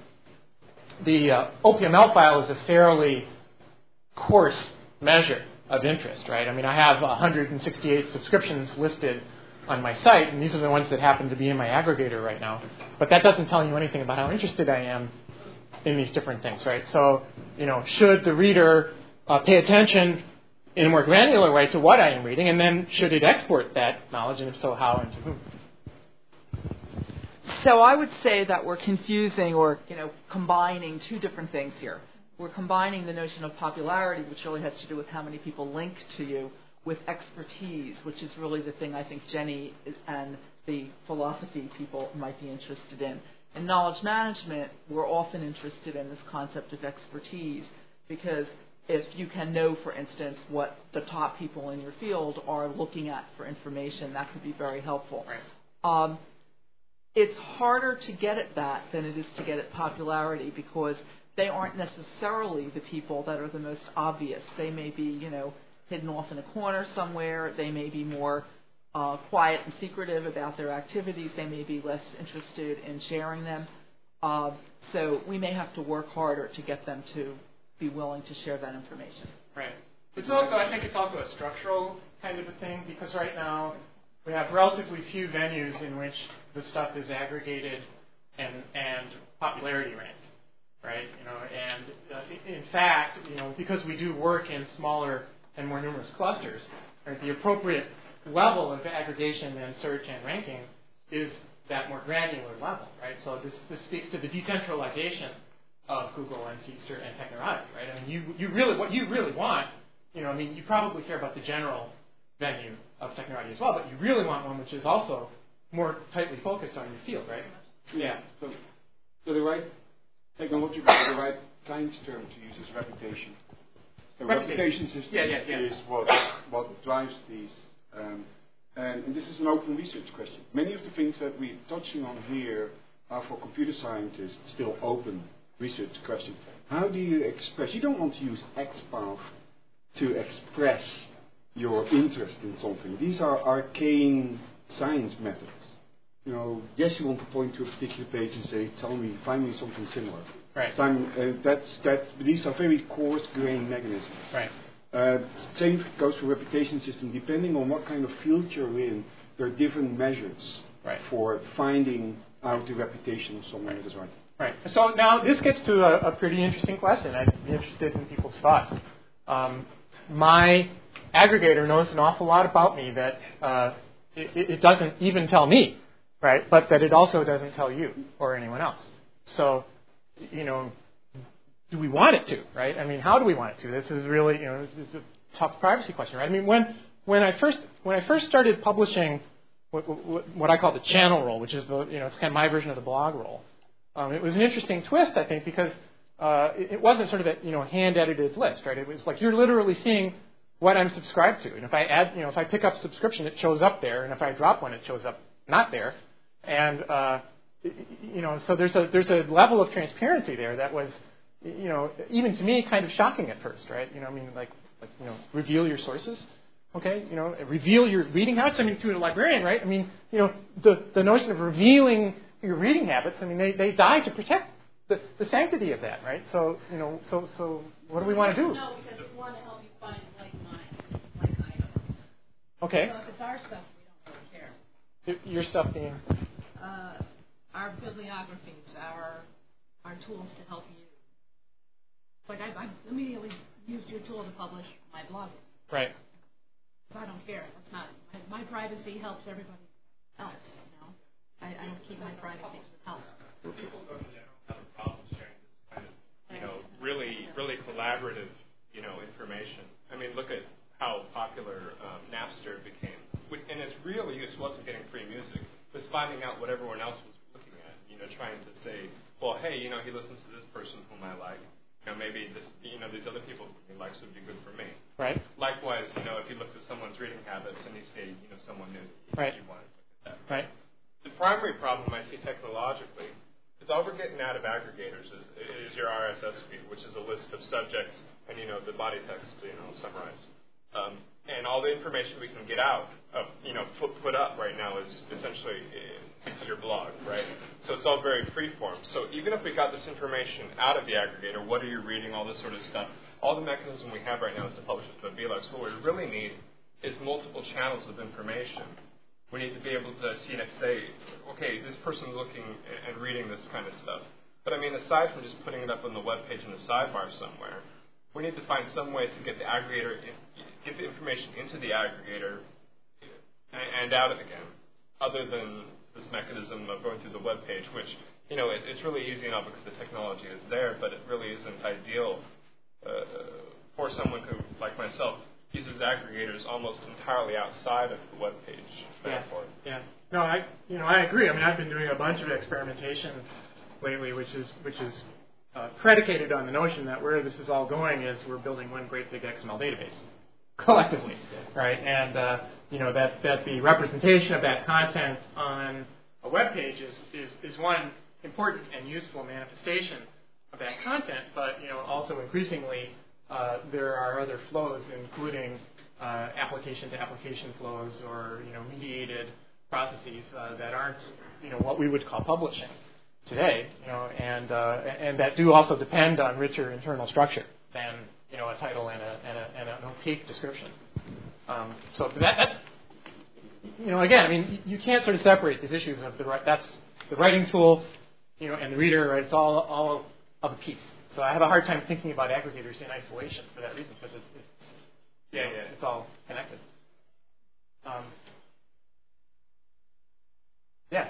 OPML file is a fairly coarse measure of interest, right? I mean, I have 168 subscriptions listed on my site, and these are the ones that happen to be in my aggregator right now. But that doesn't tell you anything about how interested I am in these different things, right? So, you know, should the reader pay attention in a more granular way to what I am reading, and then should it export that knowledge, and if so, how and to whom? So I would say that we're confusing or, combining two different things here. We're combining the notion of popularity, which really has to do with how many people link to you, with expertise, which is really the thing I think Jenny and the philosophy people might be interested in. In knowledge management, we're often interested in this concept of expertise because if you can know, for instance, what the top people in your field are looking at for information, that could be very helpful. Right. It's harder to get at that than it is to get at popularity because they aren't necessarily the people that are the most obvious. They may be, hidden off in a corner somewhere. They may be more quiet and secretive about their activities. They may be less interested in sharing them. So we may have to work harder to get them to be willing to share that information. Right. I think it's also a structural kind of a thing because right now we have relatively few venues in which the stuff is aggregated and popularity ranked. Right, and in fact, because we do work in smaller and more numerous clusters, right, the appropriate level of aggregation and search and ranking is that more granular level, right? So this speaks to the decentralization of Google and Feedster and Technorati, right? I mean, what you really want, you probably care about the general venue of Technorati as well, but you really want one which is also more tightly focused on your field, right? Yeah. So the right technology, the right science term to use is reputation. The reputation system is what drives these. And this is an open research question. Many of the things that we're touching on here are for computer scientists still open research questions. How do you express? You don't want to use XPath to express your interest in something. These are arcane science methods. Yes, you want to point to a particular page and say, find me something similar. Right. These are very coarse-grained mechanisms. Right. Same goes for reputation system. Depending on what kind of field you're in, there are different measures for finding out the reputation of someone that is writing. Right. So now this gets to a pretty interesting question. I'd be interested in people's thoughts. My aggregator knows an awful lot about me that it doesn't even tell me. Right, but that it also doesn't tell you or anyone else. So, do we want it to? Right? I mean, how do we want it to? This is really, it's a tough privacy question, right? I mean, when I first started publishing what I call the channel role, which is it's kind of my version of the blog role. It was an interesting twist, I think, because it wasn't sort of a hand edited list, right? It was like you're literally seeing what I'm subscribed to. And if I add, if I pick up subscription, it shows up there, and if I drop one, it shows up not there. And so there's a level of transparency there that was, even to me, kind of shocking at first, right? Reveal your sources, okay? Reveal your reading habits. I mean, to a librarian, right? I mean, the notion of revealing your reading habits. I mean, they die to protect the sanctity of that, right? So so what do we want to do? No, because we want to help you find like items. Okay. So if it's our stuff, we don't really care. Your stuff being? Our bibliographies, our tools to help you. Like I immediately used your tool to publish my blog. Right. I don't care. That's not my privacy helps everybody else. I don't keep my privacy because it helps. People in general have a problem sharing this kind of, really collaborative, information. I mean, look at how popular Napster became. And its real use wasn't getting free music. It was finding out what everyone else was looking at. Trying to say, well, hey, he listens to this person whom I like. Maybe this, these other people whom he likes would be good for me. Right. Likewise, if you looked at someone's reading habits and you say, someone new, right. You want to look at that. Right. The primary problem I see technologically is all we're getting out of aggregators is your RSS feed, which is a list of subjects and, the body text, summarized. And all the information we can get out of, put up right now is essentially your blog, right? So it's all very free-form. So even if we got this information out of the aggregator, what are you reading, all this sort of stuff, all the mechanism we have right now is to publish it to a BLX. What we really need is multiple channels of information. We need to be able to say, okay, this person's looking and reading this kind of stuff. But I mean, aside from just putting it up on the web page in the sidebar somewhere, we need to find some way to get the aggregator, get the information into the aggregator and out again, other than this mechanism of going through the web page, which, it's really easy enough because the technology is there, but it really isn't ideal for someone who, like myself, uses aggregators almost entirely outside of the web page metaphor. Yeah. No, I agree. I mean, I've been doing a bunch of experimentation lately, which is predicated on the notion that where this is all going is we're building one great big XML database collectively, right? And that the representation of that content on a web page is one important and useful manifestation of that content, but also increasingly there are other flows, including application-to-application flows or mediated processes that aren't what we would call publishing today, and that do also depend on richer internal structure than a title and an opaque description. So that's again, I mean, you can't sort of separate these issues of that's the writing tool, and the reader, right? It's all of a piece. So I have a hard time thinking about aggregators in isolation for that reason, because it's all connected. Yeah.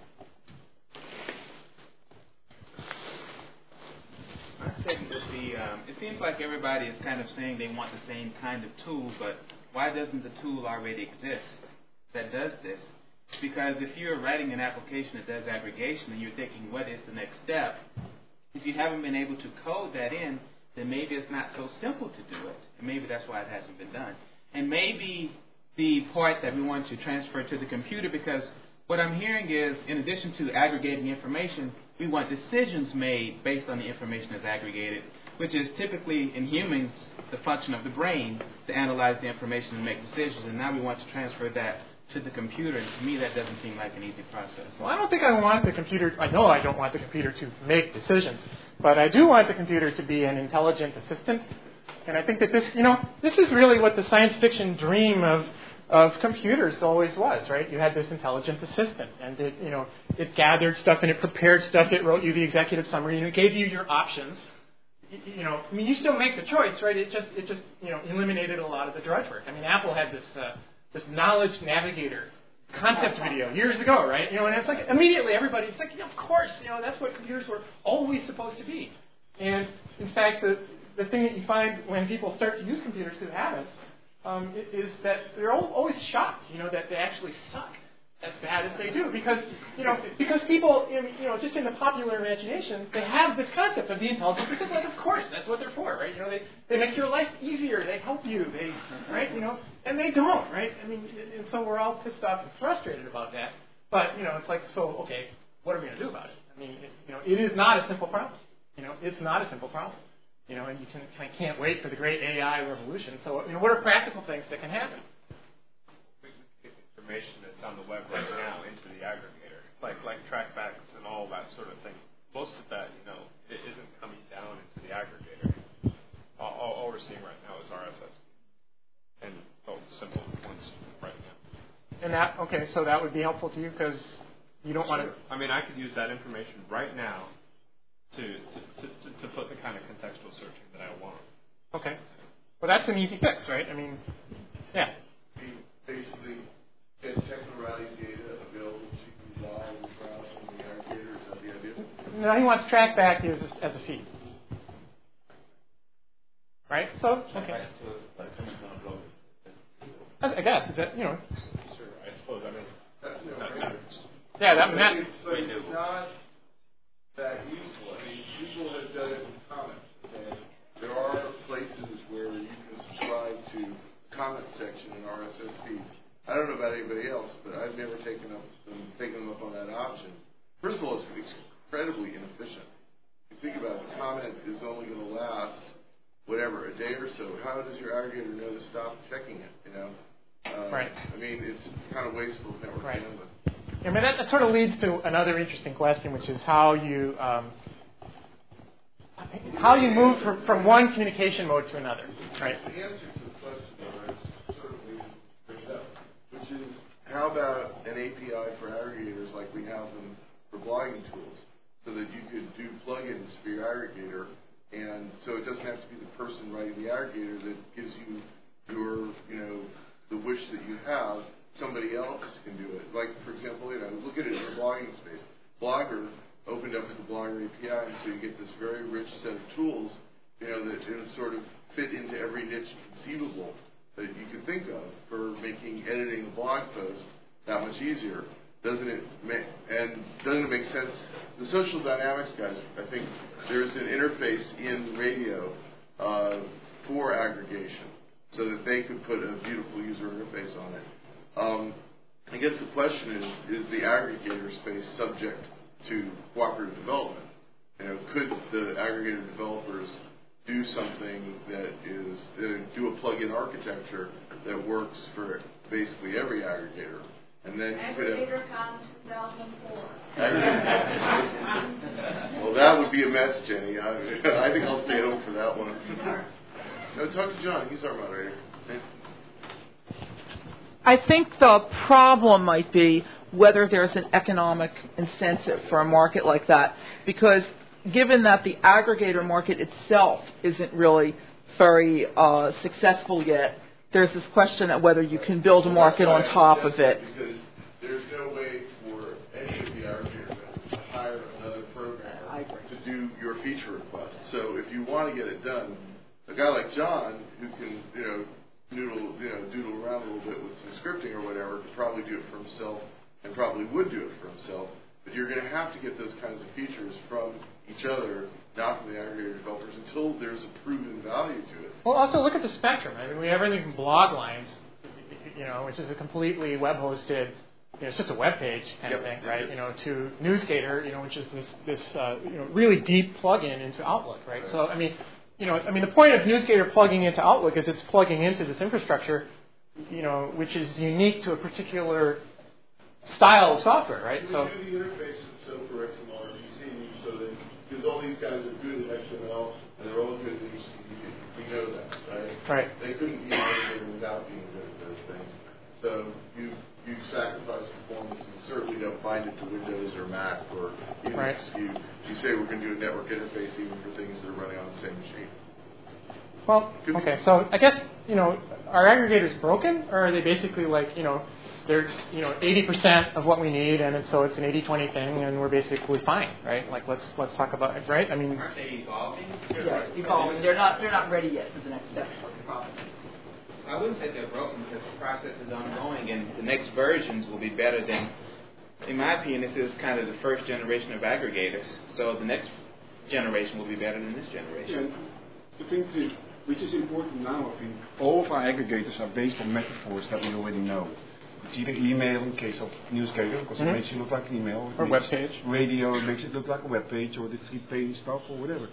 I think that it seems like everybody is kind of saying they want the same kind of tool, but why doesn't the tool already exist that does this? Because if you're writing an application that does aggregation and you're thinking, what is the next step? If you haven't been able to code that in, then maybe it's not so simple to do it. And maybe that's why it hasn't been done. And maybe the part that we want to transfer to the computer, because what I'm hearing is, in addition to aggregating information, we want decisions made based on the information that's aggregated, which is typically, in humans, the function of the brain to analyze the information and make decisions. And now we want to transfer that to the computer, and to me that doesn't seem like an easy process. Well, I don't think I want the computer, I know I don't want the computer to make decisions, but I do want the computer to be an intelligent assistant. And I think that this is really what the science fiction dream of computers always was, right? You had this intelligent assistant, and it gathered stuff and it prepared stuff, it wrote you the executive summary, and it gave you your options. I mean, you still make the choice, right? It just eliminated a lot of the drudge work. I mean, Apple had this knowledge navigator concept video years ago, right? And it's like immediately everybody's like, of course, that's what computers were always supposed to be. And in fact, the thing that you find when people start to use computers who haven't is that they're always shocked, that they actually suck as bad as they do, because people, just in the popular imagination, they have this concept of the intelligent system. Like, of course, that's what they're for, right? They make your life easier. They help you. Right? And they don't, right? I mean, and so we're all pissed off and frustrated about that. But it's like, so okay, what are we going to do about it? I mean, it is not a simple problem. It's not a simple problem. And I can't wait for the great AI revolution. So, what are practical things that can happen? Information that's on the web right now into the aggregator, like trackbacks and all that sort of thing. Most of that, it isn't coming down into the aggregator. All we're seeing right now is RSS and simple ones right now. And so that would be helpful to you because you don't want to. I mean, I could use that information right now to put the kind of contextual searching that I want. Okay. Well, that's an easy fix, right? I mean, yeah. Basically, get Technorati data available to live and browse from the aggregator. Is that the idea? No, he wants trackback as a feed. Right? So, okay. I guess. Is that, Sure, I suppose. I mean, that's it's not that useful. I mean, people have done it with comments. And there are places where you can subscribe to the comment section in RSS feeds. I don't know about anybody else, but I've never taken them up on that option. First of all, it's incredibly inefficient. If you think about it, the comment is only going to last, a day or so. How does your aggregator know to stop checking it, Right. I mean, it's kind of wasteful network bandwidth. I mean, that sort of leads to another interesting question, which is how you move from one communication mode to another, right? The answer to the question, though, is sort of we bring it up, which is how about an API for aggregators like we have them for blogging tools, so that you could do plugins for your aggregator, and so it doesn't have to be the person writing the aggregator that gives you your, the wish that you have. Somebody else can do it. Like, for example, look at it in the blogging space. Blogger opened up the Blogger API, and so you get this very rich set of tools, that sort of fit into every niche conceivable that you could think of for making editing a blog post that much easier. Doesn't it make sense? The Social Dynamics guys, I think there's an interface in radio for aggregation, so that they could put a beautiful user interface on it. I guess the question is the aggregator space subject to cooperative development? Could the aggregator developers do something that is, do a plug-in architecture that works for basically every aggregator? And then you could have... AggregatorCon 2004. Well, that would be a mess, Jenny. I think I'll stay home for that one. No, talk to John. He's our moderator. I think the problem might be whether there's an economic incentive for a market like that, because given that the aggregator market itself isn't really very successful yet, there's this question of whether you can build a market on top of it. Because there's no way for any of the aggregators to hire another programmer to do your feature request. So if you want to get it done, a guy like John, who can, doodle around a little bit with some scripting or whatever, could probably do it for himself and probably would do it for himself. But you're going to have to get those kinds of features from each other, not from the aggregator developers, until there's a proven value to it. Well, also look at the spectrum. I mean, we have everything from Bloglines, which is a completely web-hosted, it's just a web page kind of thing, right? To NewsGator, which is this really deep plug-in into Outlook, right? So, I mean, the point of NewsGator plugging into Outlook is it's plugging into this infrastructure, which is unique to a particular style of software, right? We do the interfaces for XML or DC, so that because all these guys are good at XML and they're all good at HTTP, we know that, right? Right. They couldn't be integrated without being good at those things. So you sacrifice performance. You certainly don't bind it to Windows or Mac or Unix. You say we're going to do a network interface even for things that are running on the same machine. Well, okay, so I guess, are aggregators broken, or are they basically like, they're 80% of what we need, and so it's an 80-20 thing, and we're basically fine, right? Like let's talk about it, right? I mean, aren't they evolving? Yes, evolving. They're not ready yet for the next step. What the problem is. I wouldn't say they're broken because the process is ongoing, and the next versions will be better than. In my opinion, this is kind of the first generation of aggregators, so the next generation will be better than this generation. Yeah, the thing which is important now, I think, all of our aggregators are based on metaphors that we already know. It's either email in case of Newsgator, because it makes you look like an email. Or web page. Radio, it makes it look like a web page, or the 3-pane stuff, or whatever.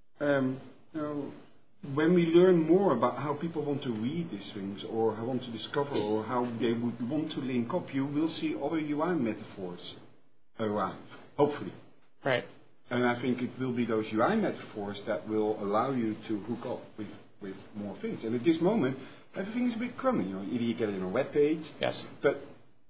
When we learn more about how people want to read these things, or how want to discover, or how they would want to link up, you will see other UI metaphors arrive, hopefully. Right. And I think it will be those UI metaphors that will allow you to hook up with more things. And at this moment, everything is a bit crummy. Either you get it on a web page. Yes. But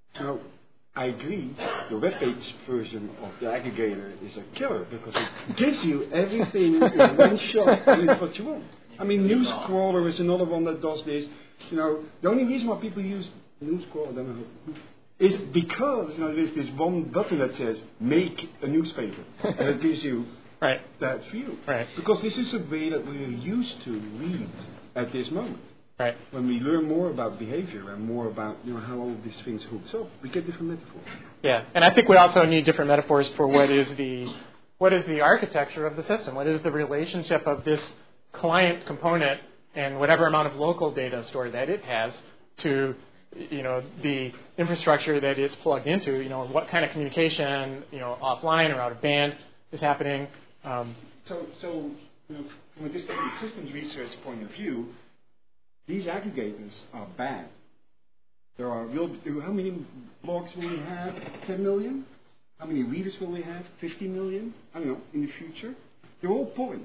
I agree. The web page version of the aggregator is a killer because it gives you everything in one shot, and it's what you want. I mean, Newscrawler is another one that does this. The only reason why people use Newscrawler, I don't know, is because there's this one button that says "Make a newspaper," and it gives you that view. Right. Because this is a way that we're used to read at this moment. Right. When we learn more about behavior and more about how all these things hooks up, we get different metaphors. Yeah, and I think we also need different metaphors for what is the architecture of the system. What is the relationship of this client component and whatever amount of local data stored that it has to the infrastructure that it's plugged into. What kind of communication offline or out of band is happening. So from a distributed systems research point of view, these aggregators are bad. There are how many blogs will we have? 10 million? How many readers will we have? 50 million? I don't know, in the future. They're all pulling.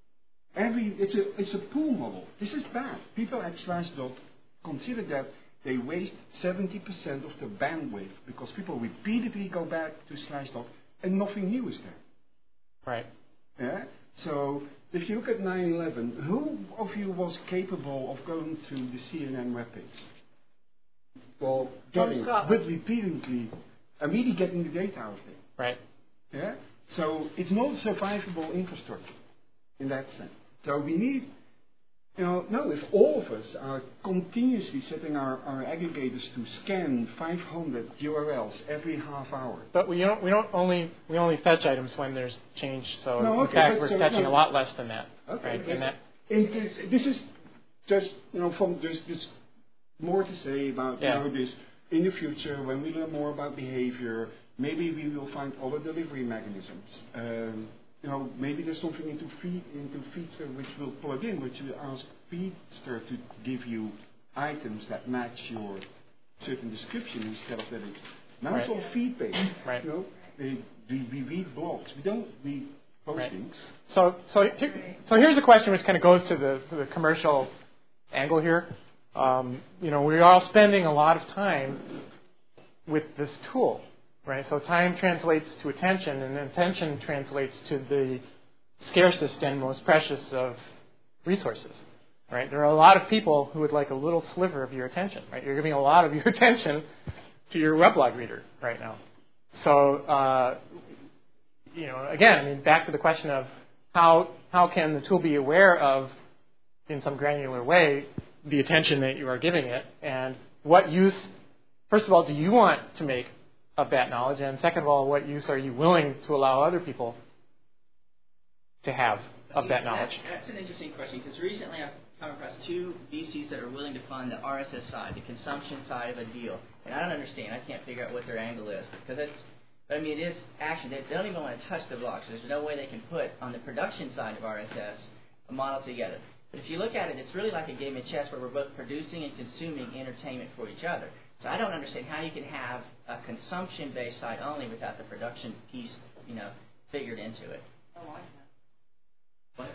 It's a pool model. This is bad. People at Slashdot consider that they waste 70% of the bandwidth because people repeatedly go back to Slashdot and nothing new is there. Right. Yeah? So if you look at 9/11, who of you was capable of going to the CNN webpage? Well, repeatedly, immediately getting the data out of it. Right. Yeah? So it's not survivable infrastructure in that sense. So we need, if all of us are continuously setting our aggregators to scan 500 URLs every half hour. But we only fetch items when there's change. So in fact, we're fetching a lot less than that. Okay. Right? This is just there's more to say about this in the future when we learn more about behavior. Maybe we will find other delivery mechanisms. Maybe there's something into Feedster which will plug in, which will ask Feedster to give you items that match your certain description instead of that it's now it's all feed based. Right. We read blogs. We don't read postings. So here's a question which kind of goes to the commercial angle here. We're all spending a lot of time with this tool. Right, so time translates to attention, and attention translates to the scarcest and most precious of resources. Right, there are a lot of people who would like a little sliver of your attention. Right, you're giving a lot of your attention to your weblog reader right now. So, again, back to the question of how can the tool be aware of, in some granular way, the attention that you are giving it, and what use, first of all, do you want to make of that knowledge, and second of all, what use are you willing to allow other people to have of that knowledge? That's an interesting question, because recently I've come across two VCs that are willing to fund the RSS side, the consumption side of a deal, and I don't understand. I can't figure out what their angle is, because it is action. They don't even want to touch the blocks. There's no way they can put on the production side of RSS a model together. But if you look at it, it's really like a game of chess where we're both producing and consuming entertainment for each other. So I don't understand how you can have a consumption-based side only without the production piece, figured into it. Oh, I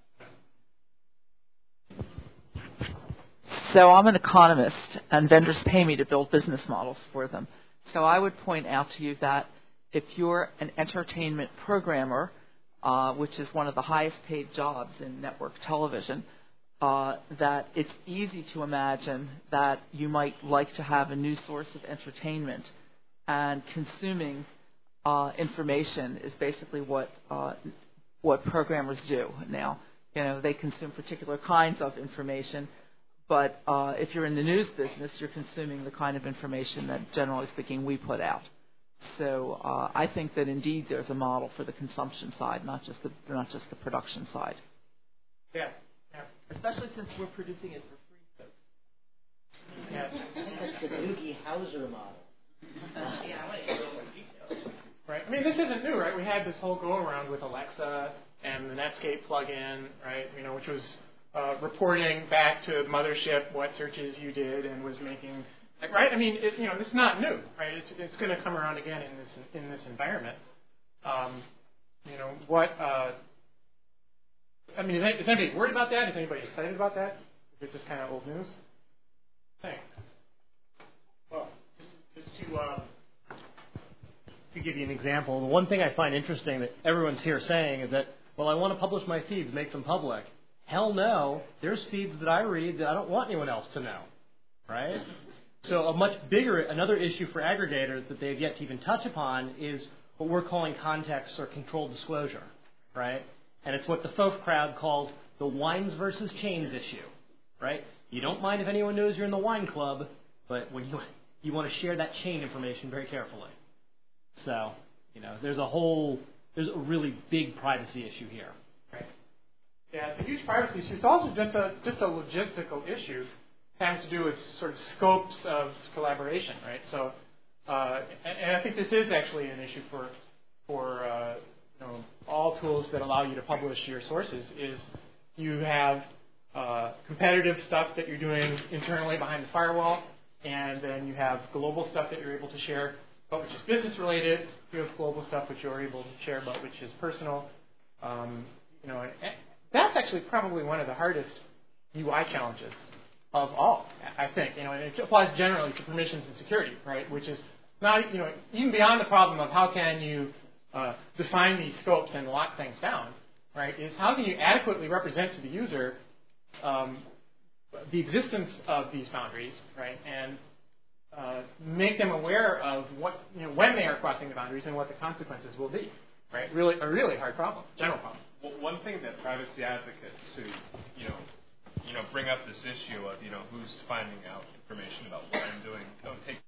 know. So I'm an economist, and vendors pay me to build business models for them. So I would point out to you that if you're an entertainment programmer, which is one of the highest paid jobs in network television, that it's easy to imagine that you might like to have a new source of entertainment, and consuming information is basically what programmers do now. They consume particular kinds of information, But if you're in the news business, you're consuming the kind of information that, generally speaking, we put out. So I think that indeed there's a model for the consumption side, not just the production side. Yeah. Especially since we're producing it for free, folks. Yeah. I think that's the Doogie Howser model. Right. I mean, this isn't new, right? We had this whole go-around with Alexa and the Netscape plugin, right? Which was reporting back to the mothership what searches you did and was making, right? I mean, it's not new, right? It's going to come around again in this environment. I mean, is anybody worried about that? Is anybody excited about that? Is it just kind of old news? Thanks. Well, just to give you an example, the one thing I find interesting that everyone's here saying is that, well, I want to publish my feeds, make them public. Hell no. There's feeds that I read that I don't want anyone else to know, right? So another issue for aggregators that they've yet to even touch upon is what we're calling context or controlled disclosure, right? And it's what the FOF crowd calls the wines versus chains issue, right? You don't mind if anyone knows you're in the wine club, but when you want to share that chain information very carefully. So, there's a really big privacy issue here. Right. Yeah, it's a huge privacy issue. It's also just a logistical issue having to do with sort of scopes of collaboration, right? So, and I think this is actually an issue for all tools that allow you to publish your sources. Is you have competitive stuff that you're doing internally behind the firewall, and then you have global stuff that you're able to share, but which is business related. You have global stuff which you're able to share, but which is personal. That's actually probably one of the hardest UI challenges of all, I think. And it applies generally to permissions and security, right? Which is not, even beyond the problem of how can you define these scopes and lock things down, right? Is how can you adequately represent to the user the existence of these boundaries, right? And make them aware of what, when they are crossing the boundaries and what the consequences will be, right? Really, a really hard problem, general problem. Well, one thing that privacy advocates who, bring up this issue of, who's finding out information about what I'm doing, don't take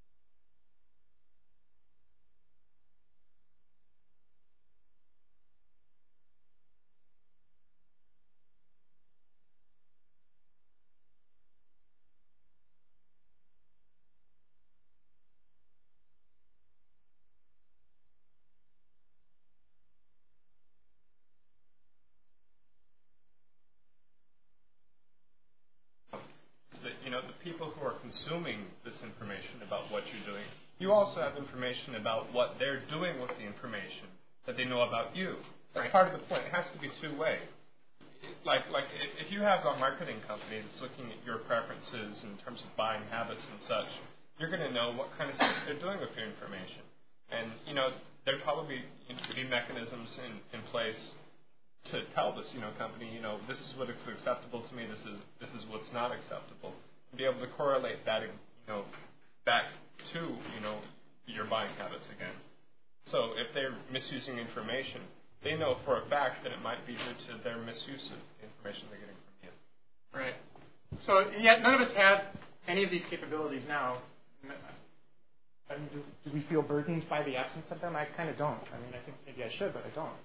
the people who are consuming this information about what you're doing, you also have information about what they're doing with the information that they know about you. That's part of the point. It has to be two-way. Like if you have a marketing company that's looking at your preferences in terms of buying habits and such, you're going to know what kind of stuff they're doing with your information. And, there'd probably be mechanisms in place to tell this, company, this is what is acceptable to me, this is what's not acceptable. Be able to correlate that, back to, your buying habits again. So if they're misusing information, they know for a fact that it might be due to their misuse of the information they're getting from you. Right. So yet none of us have any of these capabilities now. I mean, do we feel burdened by the absence of them? I kind of don't. I mean, I think maybe I should, but I don't.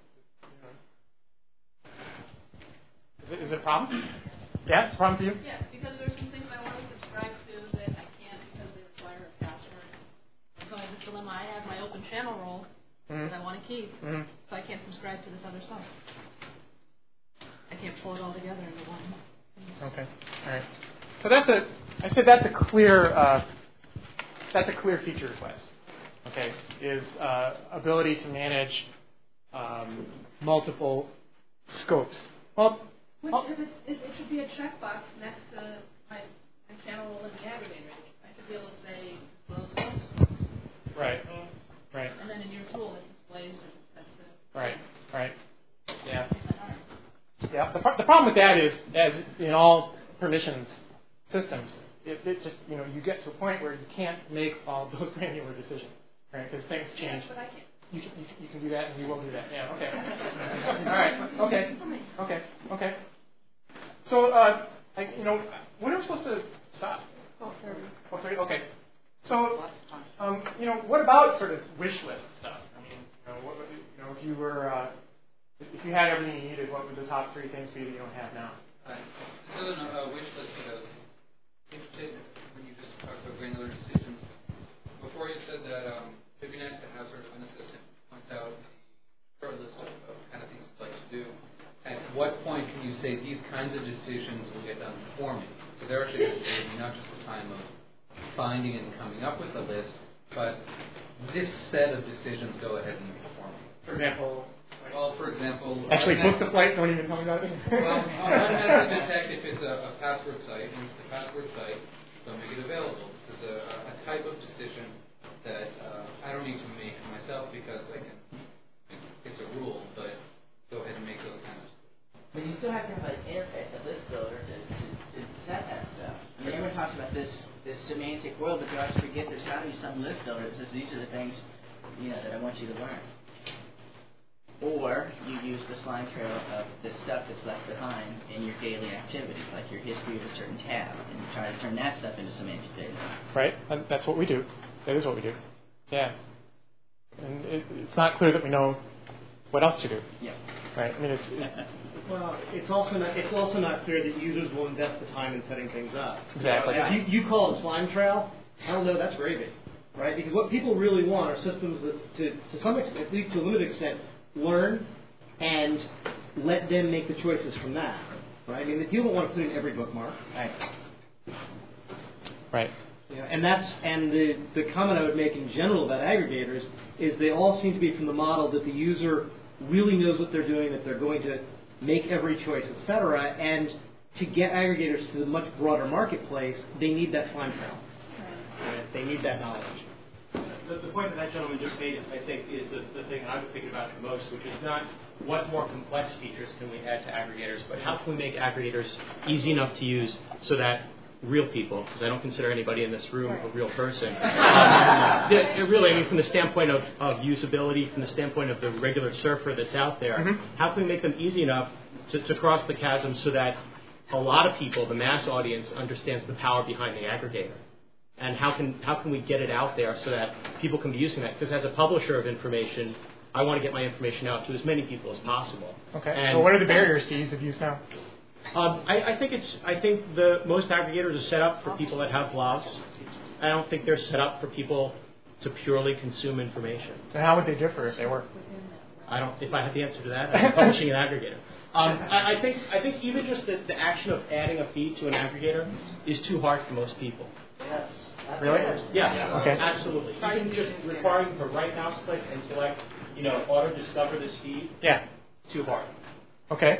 Is it a problem? Yeah, it's a problem for you? Yeah, because there's some things I want to subscribe to that I can't because they require a password. So I have this dilemma. I have my open channel role that I want to keep, so I can't subscribe to this other stuff. I can't pull it all together into one. Okay, all right. So I said that's a clear feature request. Okay, is ability to manage multiple scopes. Well. It should be a checkbox next to my channel role in the aggregator. I should be able to say disclose scopes. Right. Right. And then in your tool it displays that's it. Right. Yeah. Yeah. The problem with that is, as in all permissions systems, it just you get to a point where you can't make all those granular decisions, right? Because things change. Yeah, but I can't. You can do that, and you will do that. Yeah. Okay. All right. Okay. So, when are we supposed to stop? 12:30. 12:30. Okay. So, what about sort of wish list stuff? I mean, if you were, if you had everything you needed, what would the top 3 things be that you don't have now? So a wish list of those. When you just talked about granular decisions, before you said that it'd be nice to have sort of an assistant points out a list of kind of things you'd like to do. At what point can you say these kinds of decisions will get done for me? So they're actually going to save me not just the time of finding and coming up with a list, but this set of decisions go ahead and for me. For example? Well, for example... Actually book the flight, don't even tell me about it? Well, one has to detect if it's a password site, and if it's a password site, don't make it available. This is a type of decision that I don't need to make for myself because it's a rule, but go ahead and make those kinds of decisions. But you still have to have an interface, a list builder to set that stuff. I mean, everyone talks about this semantic world, but you also forget there's got to be some list builder that says these are the things that I want you to learn. Or you use the slime trail of the stuff that's left behind in your daily activities, like your history of a certain tab, and you try to turn that stuff into semantic data. Right. That's what we do. That is what we do. Yeah. And it's not clear that we know what else to do. Yeah. Right. I mean, well, it's also not clear that users will invest the time in setting things up. Exactly. If you call it a slime trail, hell no, that's gravy, right? Because what people really want are systems that, to some extent, at least to a limited extent, learn and let them make the choices from that, right? I mean, you don't want to put in every bookmark. Right. Right. Yeah, and the comment I would make in general about aggregators is they all seem to be from the model that the user really knows what they're doing, that they're going to make every choice, etc. And to get aggregators to the much broader marketplace, they need that slime trail. Right. They need that knowledge. The point that gentleman just made, I think, is the thing that I'm thinking about the most, which is not what more complex features can we add to aggregators, but how can we make aggregators easy enough to use so that real people, because I don't consider anybody in this room a real person, really, I mean, from the standpoint of usability, from the standpoint of the regular surfer that's out there, how can we make them easy enough to cross the chasm so that a lot of people, the mass audience, understands the power behind the aggregator? And how can we get it out there so that people can be using that? Because as a publisher of information, I want to get my information out to as many people as possible. Okay. And so what are the barriers to ease of use now? I think the most aggregators are set up for people that have blogs. I don't think they're set up for people to purely consume information. So how would they differ if they were? If I had the answer to that, I'd be publishing an aggregator. I think even just the action of adding a feed to an aggregator is too hard for most people. Yes. Really? Yes. Okay. Absolutely. Even just requiring to right mouse click and select, auto discover this feed. Yeah. Too hard. Okay.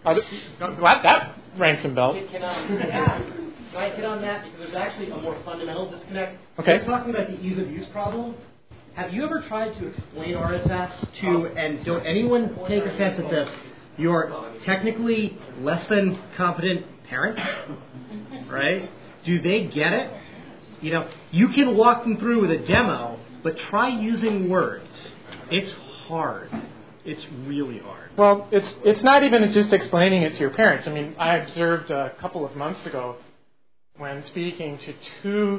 That rang some bells. Can I hit on that? Because there's actually a more fundamental disconnect. Okay. We're talking about the ease of use problem. Have you ever tried to explain RSS to, and don't anyone take offense at this, your technically less than competent parents? Right? Do they get it? You can walk them through with a demo, but try using words. It's hard. It's really hard. Well, it's not even just explaining it to your parents. I mean, I observed a couple of months ago when speaking to two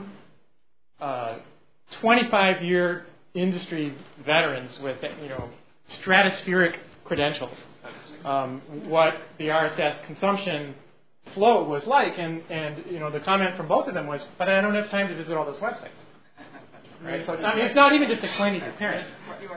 25-year industry veterans with stratospheric credentials, what the RSS consumption flow was like, and the comment from both of them was, but I don't have time to visit all those websites. Right? So it's not even just explaining to your parents.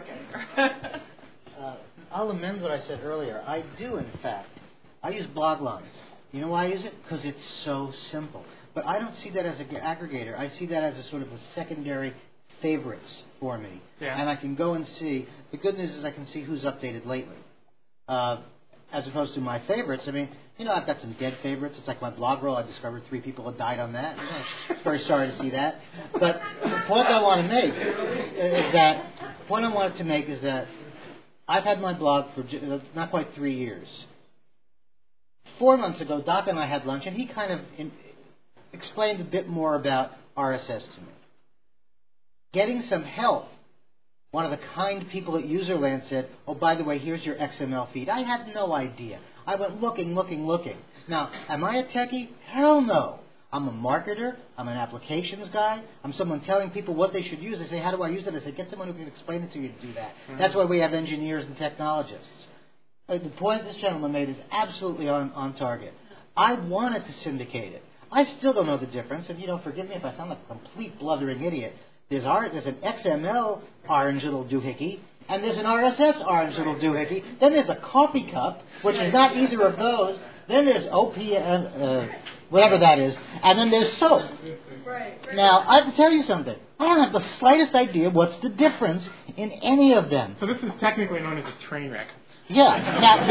I'll amend what I said earlier. I do, in fact. I use Bloglines. You know why I use it? Because it's so simple. But I don't see that as an aggregator. I see that as a sort of a secondary favorites for me. Yeah. And I can go and see. The good news is I can see who's updated lately. As opposed to my favorites. I mean, I've got some dead favorites. It's like my blog roll. I discovered 3 people had died on that. Very sorry to see that. But the point I want to make is that I've had my blog for not quite 3 years. 4 months ago, Doc and I had lunch, and he kind of explained a bit more about RSS to me. Getting some help. One of the kind people at Userland said, oh, by the way, here's your XML feed. I had no idea. I went looking. Now, am I a techie? Hell no. I'm a marketer. I'm an applications guy. I'm someone telling people what they should use. They say, how do I use it? I say, get someone who can explain it to you to do that. Mm-hmm. That's why we have engineers and technologists. The point this gentleman made is absolutely on target. I wanted to syndicate it. I still don't know the difference, and forgive me if I sound like a complete blundering idiot. There's an XML orange little doohickey, and there's an RSS orange little doohickey. Then there's a coffee cup, which is not either of those. Then there's OPM, whatever that is, and then there's soap. Now, I have to tell you something. I don't have the slightest idea what's the difference in any of them. So this is technically known as a train wreck. Yeah. Now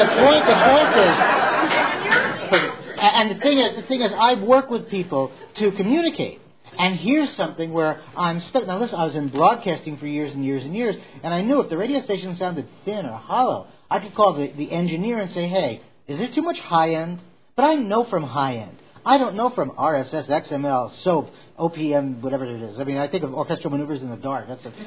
the point is, and the thing is, I work with people to communicate. And here's something where I'm stuck. Now listen, I was in broadcasting for years and years and years, and I knew if the radio station sounded thin or hollow, I could call the engineer and say, hey, is this too much high end? But I know from high end. I don't know from RSS, XML, SOAP, OPM, whatever it is. I mean, I think of orchestral maneuvers in the dark. That's it.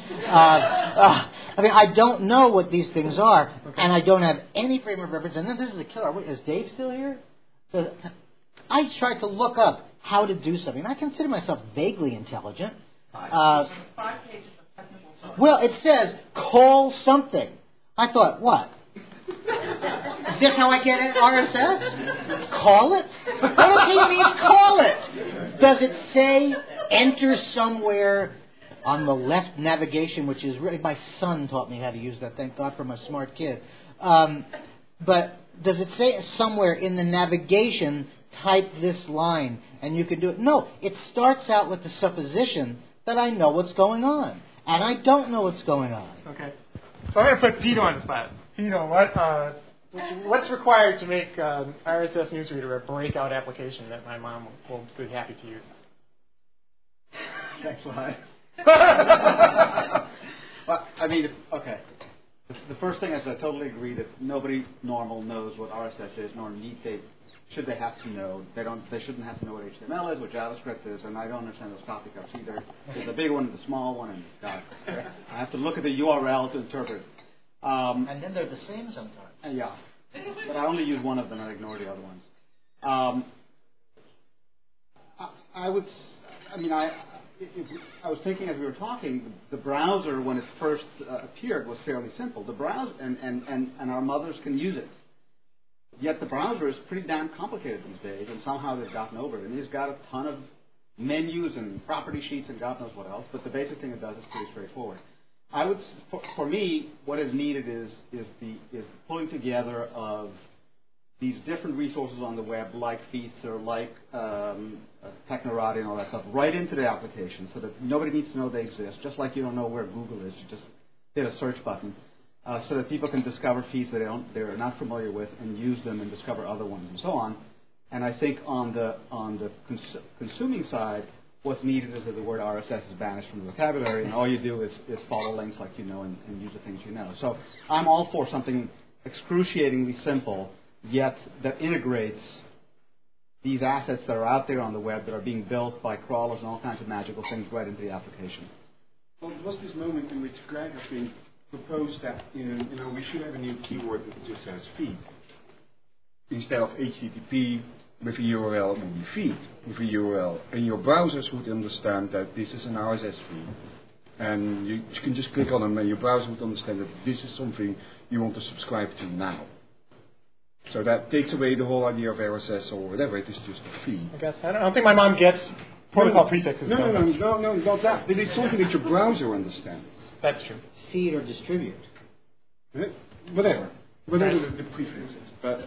I don't know what these things are, and I don't have any frame of reference. And then this is the killer. Is Dave still here? I tried to look up how to do something. I consider myself vaguely intelligent. 5 pages of technical talk. Well, it says, call something. I thought, what? Is this how I get an RSS? Call it? What do you mean call it? Does it say enter somewhere on the left navigation, which is really, my son taught me how to use that, thank God for my smart kid. But does it say somewhere in the navigation, type this line, and you can do it? No, it starts out with the supposition that I know what's going on. And I don't know what's going on. Okay. So I'm going to put Pete on the spot. Pete, what's required to make RSS Newsreader a breakout application that my mom will be happy to use? Thanks a lot. Well, okay. The first thing is I totally agree that nobody normal knows what RSS is, nor should they have to know. They shouldn't have to know what HTML is, what JavaScript is, and I don't understand those coffee cups either. There's the big one and the small one, and God, I have to look at the URL to interpret. And then they're the same sometimes. Yeah, but I only use one of them and ignore the other ones. I was thinking as we were talking, the browser when it first appeared was fairly simple. The browser and our mothers can use it. Yet the browser is pretty damn complicated these days, and somehow they've gotten over it. And it's got a ton of menus and property sheets and God knows what else. But the basic thing it does is pretty straightforward. For me, what is needed is the pulling together of these different resources on the web, like Feedster, like Technorati and all that stuff, right into the application, so that nobody needs to know they exist. Just like you don't know where Google is, you just hit a search button, so that people can discover feeds that they're not familiar with and use them and discover other ones and so on. And I think on the consuming side, what's needed is that the word RSS is banished from the vocabulary, and all you do is follow links like you know and use the things you know. So I'm all for something excruciatingly simple, yet that integrates these assets that are out there on the web that are being built by crawlers and all kinds of magical things right into the application. Well, there was this moment in which Greg, I think, proposed that we should have a new keyword that just says feed. Instead of HTTP with a URL, it would be feed with a URL. And your browsers would understand that this is an RSS feed. And you can just click on them and your browser would understand that this is something you want to subscribe to now. So that takes away the whole idea of RSS or whatever. It is just a feed. I guess I don't think my mom gets protocol prefixes. No, not that. It is something that your browser understands. That's true. Feed or distribute. Whatever the prefix is. But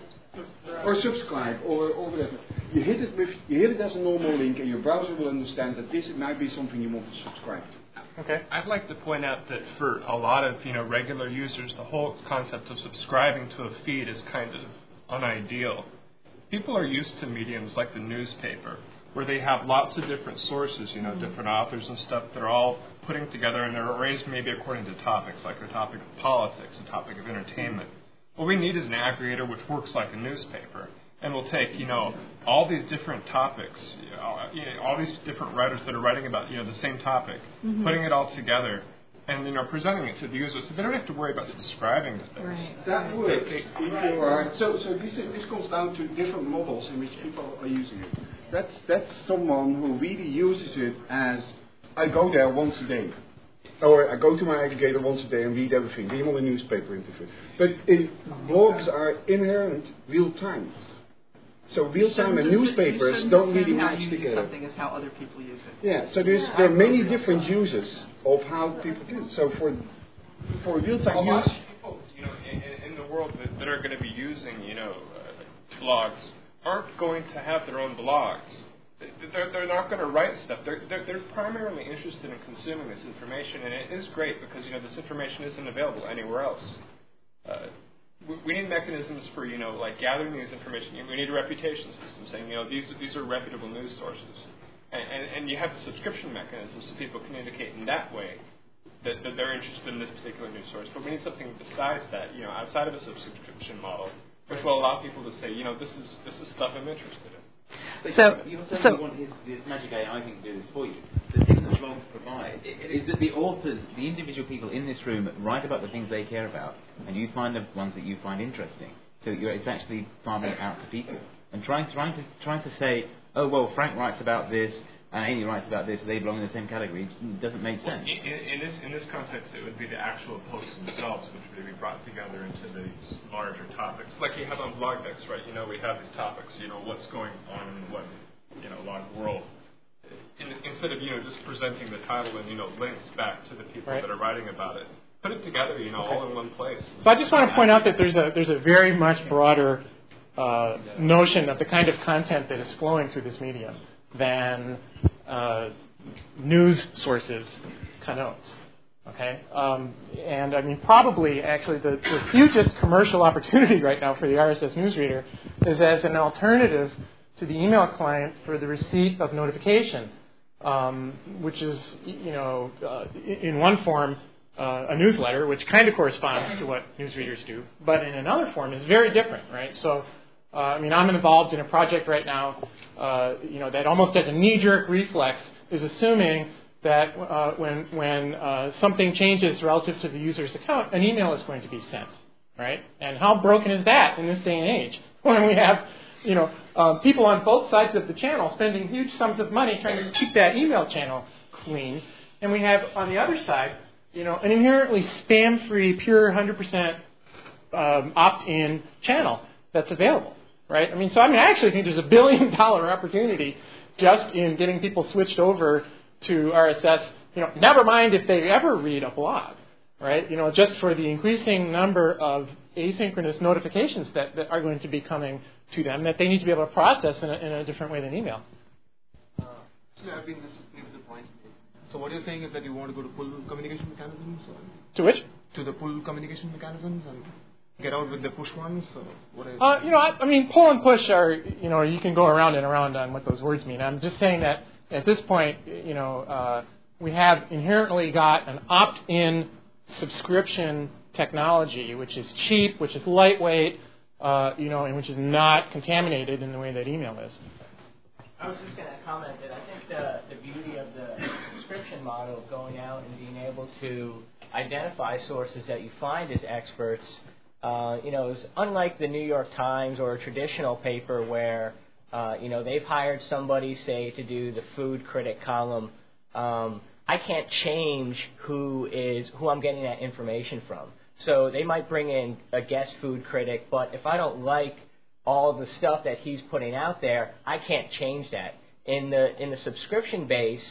or subscribe or whatever. You hit it as a normal link, and your browser will understand that this might be something you want to subscribe to. Okay. I'd like to point out that for a lot of regular users, the whole concept of subscribing to a feed is kind of unideal. People are used to mediums like the newspaper, where they have lots of different sources, different authors and stuff. They're all putting together, and they're arranged maybe according to topics, like a topic of politics, a topic of entertainment. What we need is an aggregator which works like a newspaper, and will take, all these different topics, all these different writers that are writing about, the same topic, putting it all together, and, presenting it to the users, so they don't have to worry about subscribing to things. Right. That works. So this comes down to different models in which people are using it. that's someone who really uses it as I go there once a day. Or I go to my aggregator once a day and read everything, even the newspaper interview. But blogs are inherent real time. So real time and newspapers don't really match together. Something is how other people use it. Yeah, so there are many different uses of how people do it. So for real time use, people, in the world that are going to be using, blogs aren't going to have their own blogs. They're not going to write stuff. They're primarily interested in consuming this information, and it is great because this information isn't available anywhere else. We need mechanisms for like gathering this information. We need a reputation system saying these are reputable news sources, and you have the subscription mechanism so people communicate in that way that they're interested in this particular news source. But we need something besides that, outside of a subscription model, which will allow people to say, this is stuff I'm interested in. But you're saying you want this magic AI thing to do this for you. The thing that blogs provide is that the authors, the individual people in this room, write about the things they care about, and you find the ones that you find interesting. So it's actually farming it out to people and trying to say, oh well, Frank writes about this and Amy writes about this. They belong in the same category. It doesn't make sense. In this context, it would be the actual posts themselves which would be brought together into these larger topics, like you have on blog decks, right? We have these topics. What's going on in what log world. Instead of just presenting the title and links back to the people that are writing about it, put it together, all in one place. So I just want to point out that there's a very much broader notion of the kind of content that is flowing through this medium than news sources connotes. Okay, and I mean probably actually the hugest commercial opportunity right now for the RSS newsreader is as an alternative to the email client for the receipt of notification, which is in one form a newsletter, which kind of corresponds to what newsreaders do, but in another form is very different, right? So. I'm involved in a project right now, that almost as a knee-jerk reflex is assuming that when something changes relative to the user's account, an email is going to be sent, right? And how broken is that in this day and age when we have, people on both sides of the channel spending huge sums of money trying to keep that email channel clean, and we have on the other side, an inherently spam-free, pure 100% opt-in channel that's available. Right? I actually think there's $1 billion opportunity just in getting people switched over to RSS. Never mind if they ever read a blog, right? Just for the increasing number of asynchronous notifications that are going to be coming to them that they need to be able to process in a different way than email. I've been listening to the points. So what you're saying is that you want to go to pull communication mechanisms? To which? To the pull communication mechanisms and get out with the push ones? Or what pull and push are, you can go around and around on what those words mean. I'm just saying that at this point, we have inherently got an opt-in subscription technology, which is cheap, which is lightweight, and which is not contaminated in the way that email is. I was just going to comment that I think the beauty of the subscription model of going out and being able to identify sources that you find as experts is unlike the New York Times or a traditional paper where, they've hired somebody, say, to do the food critic column. I can't change who I'm getting that information from. So they might bring in a guest food critic, but if I don't like all the stuff that he's putting out there, I can't change that. In the subscription-based,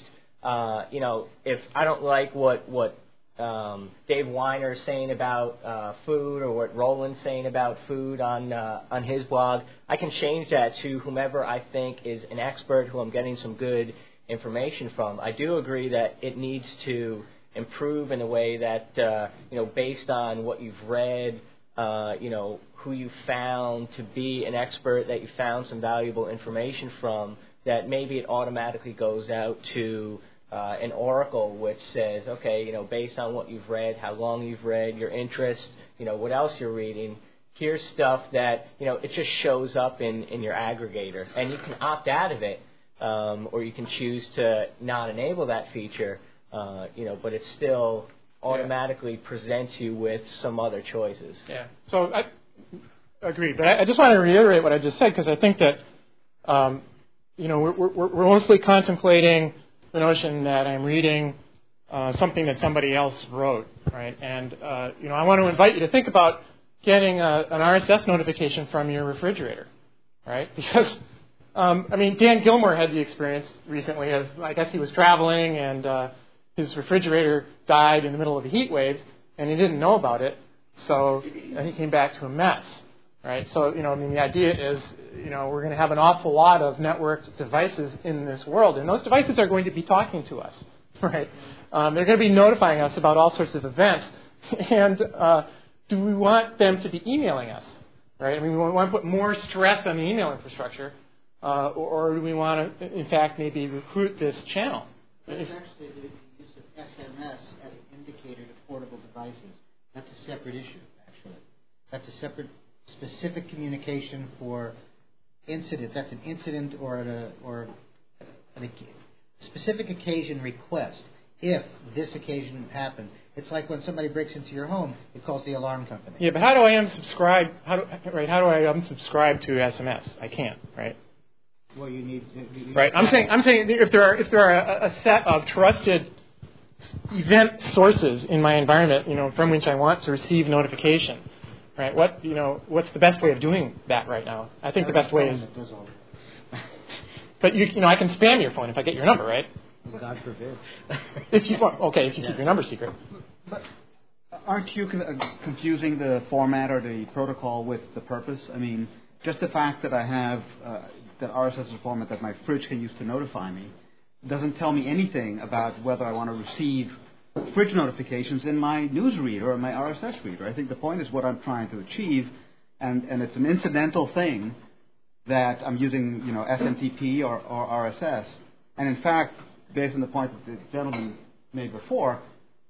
if I don't like what Dave Weiner is saying about food or what Roland's saying about food on his blog, I can change that to whomever I think is an expert who I'm getting some good information from. I do agree that it needs to improve in a way that, based on what you've read, who you found to be an expert, that you found some valuable information from, that maybe it automatically goes out to an oracle which says, okay, based on what you've read, how long you've read, your interest, what else you're reading, here's stuff that, it just shows up in your aggregator. And you can opt out of it, or you can choose to not enable that feature, but it still automatically presents you with some other choices. Yeah. So I agree. But I just want to reiterate what I just said, because I think that we're mostly contemplating the notion that I'm reading something that somebody else wrote, right? And I want to invite you to think about getting an RSS notification from your refrigerator, right? Because Dan Gilmore had the experience recently of, I guess he was traveling and his refrigerator died in the middle of a heat wave, and he didn't know about it, so he came back to a mess, right? So, the idea is, we're going to have an awful lot of networked devices in this world, and those devices are going to be talking to us, right? They're going to be notifying us about all sorts of events, and do we want them to be emailing us, right? We want to put more stress on the email infrastructure, or do we want to, in fact, maybe recruit this channel? There's actually the use of SMS as an indicator to portable devices. That's a separate issue, actually. That's a separate specific communication for incident. That's an incident or a specific occasion request. If this occasion happened, it's like when somebody breaks into your home, it calls the alarm company. Yeah, but how do I unsubscribe? How do I unsubscribe to SMS? I can't, right? Well, you need. Right. I'm saying if there are a set of trusted event sources in my environment, from which I want to receive notification, right? What's the best way of doing that right now? I think the best way is. But I can spam your phone if I get your number, right? God forbid. If you keep your number secret. But aren't you confusing the format or the protocol with the purpose? I mean, just the fact that I have that RSS is a format that my fridge can use to notify me doesn't tell me anything about whether I want to receive fridge notifications in my newsreader or my RSS reader. I think the point is what I'm trying to achieve, and it's an incidental thing that I'm using, SMTP or RSS. And in fact, based on the point that the gentleman made before,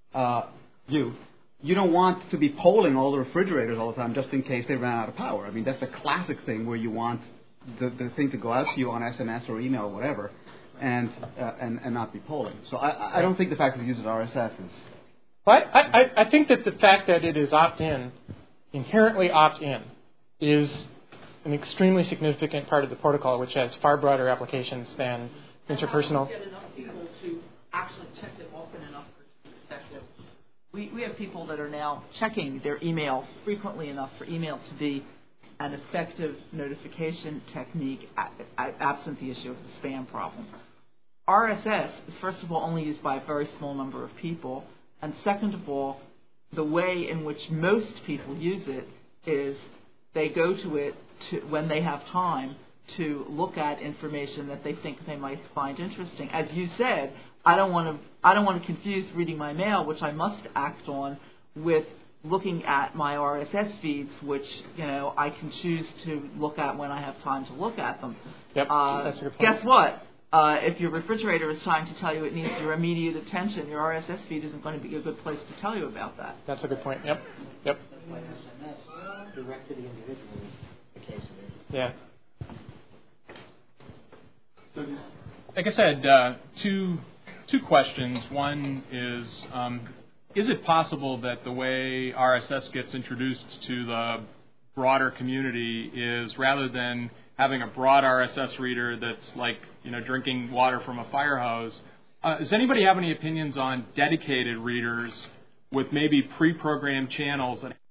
you don't want to be polling all the refrigerators all the time just in case they ran out of power. I mean, that's a classic thing where you want the thing to go out to you on SMS or email or whatever, and not be polling. So I don't think the fact that it uses RSS is. But I think that the fact that it is opt-in, inherently opt-in, is an extremely significant part of the protocol, which has far broader applications than interpersonal. Get enough people to actually check it often enough for effective. We have people that are now checking their email frequently enough for email to be an effective notification technique, absent the issue of the spam problem. RSS is, first of all, only used by a very small number of people, and second of all, the way in which most people use it is they go to it when they have time to look at information that they think they might find interesting. As you said, I don't want to confuse reading my mail, which I must act on, with looking at my RSS feeds, which I can choose to look at when I have time to look at them. Yep, that's a good point. Guess what? If your refrigerator is trying to tell you it needs your immediate attention, your RSS feed isn't going to be a good place to tell you about that. That's a good point. Yep. That's why SMS direct to the individual is the case of it. Yeah. So I guess I had two questions. One is it possible that the way RSS gets introduced to the broader community is rather than having a broad RSS reader that's like drinking water from a fire hose, does anybody have any opinions on dedicated readers with maybe pre-programmed channels that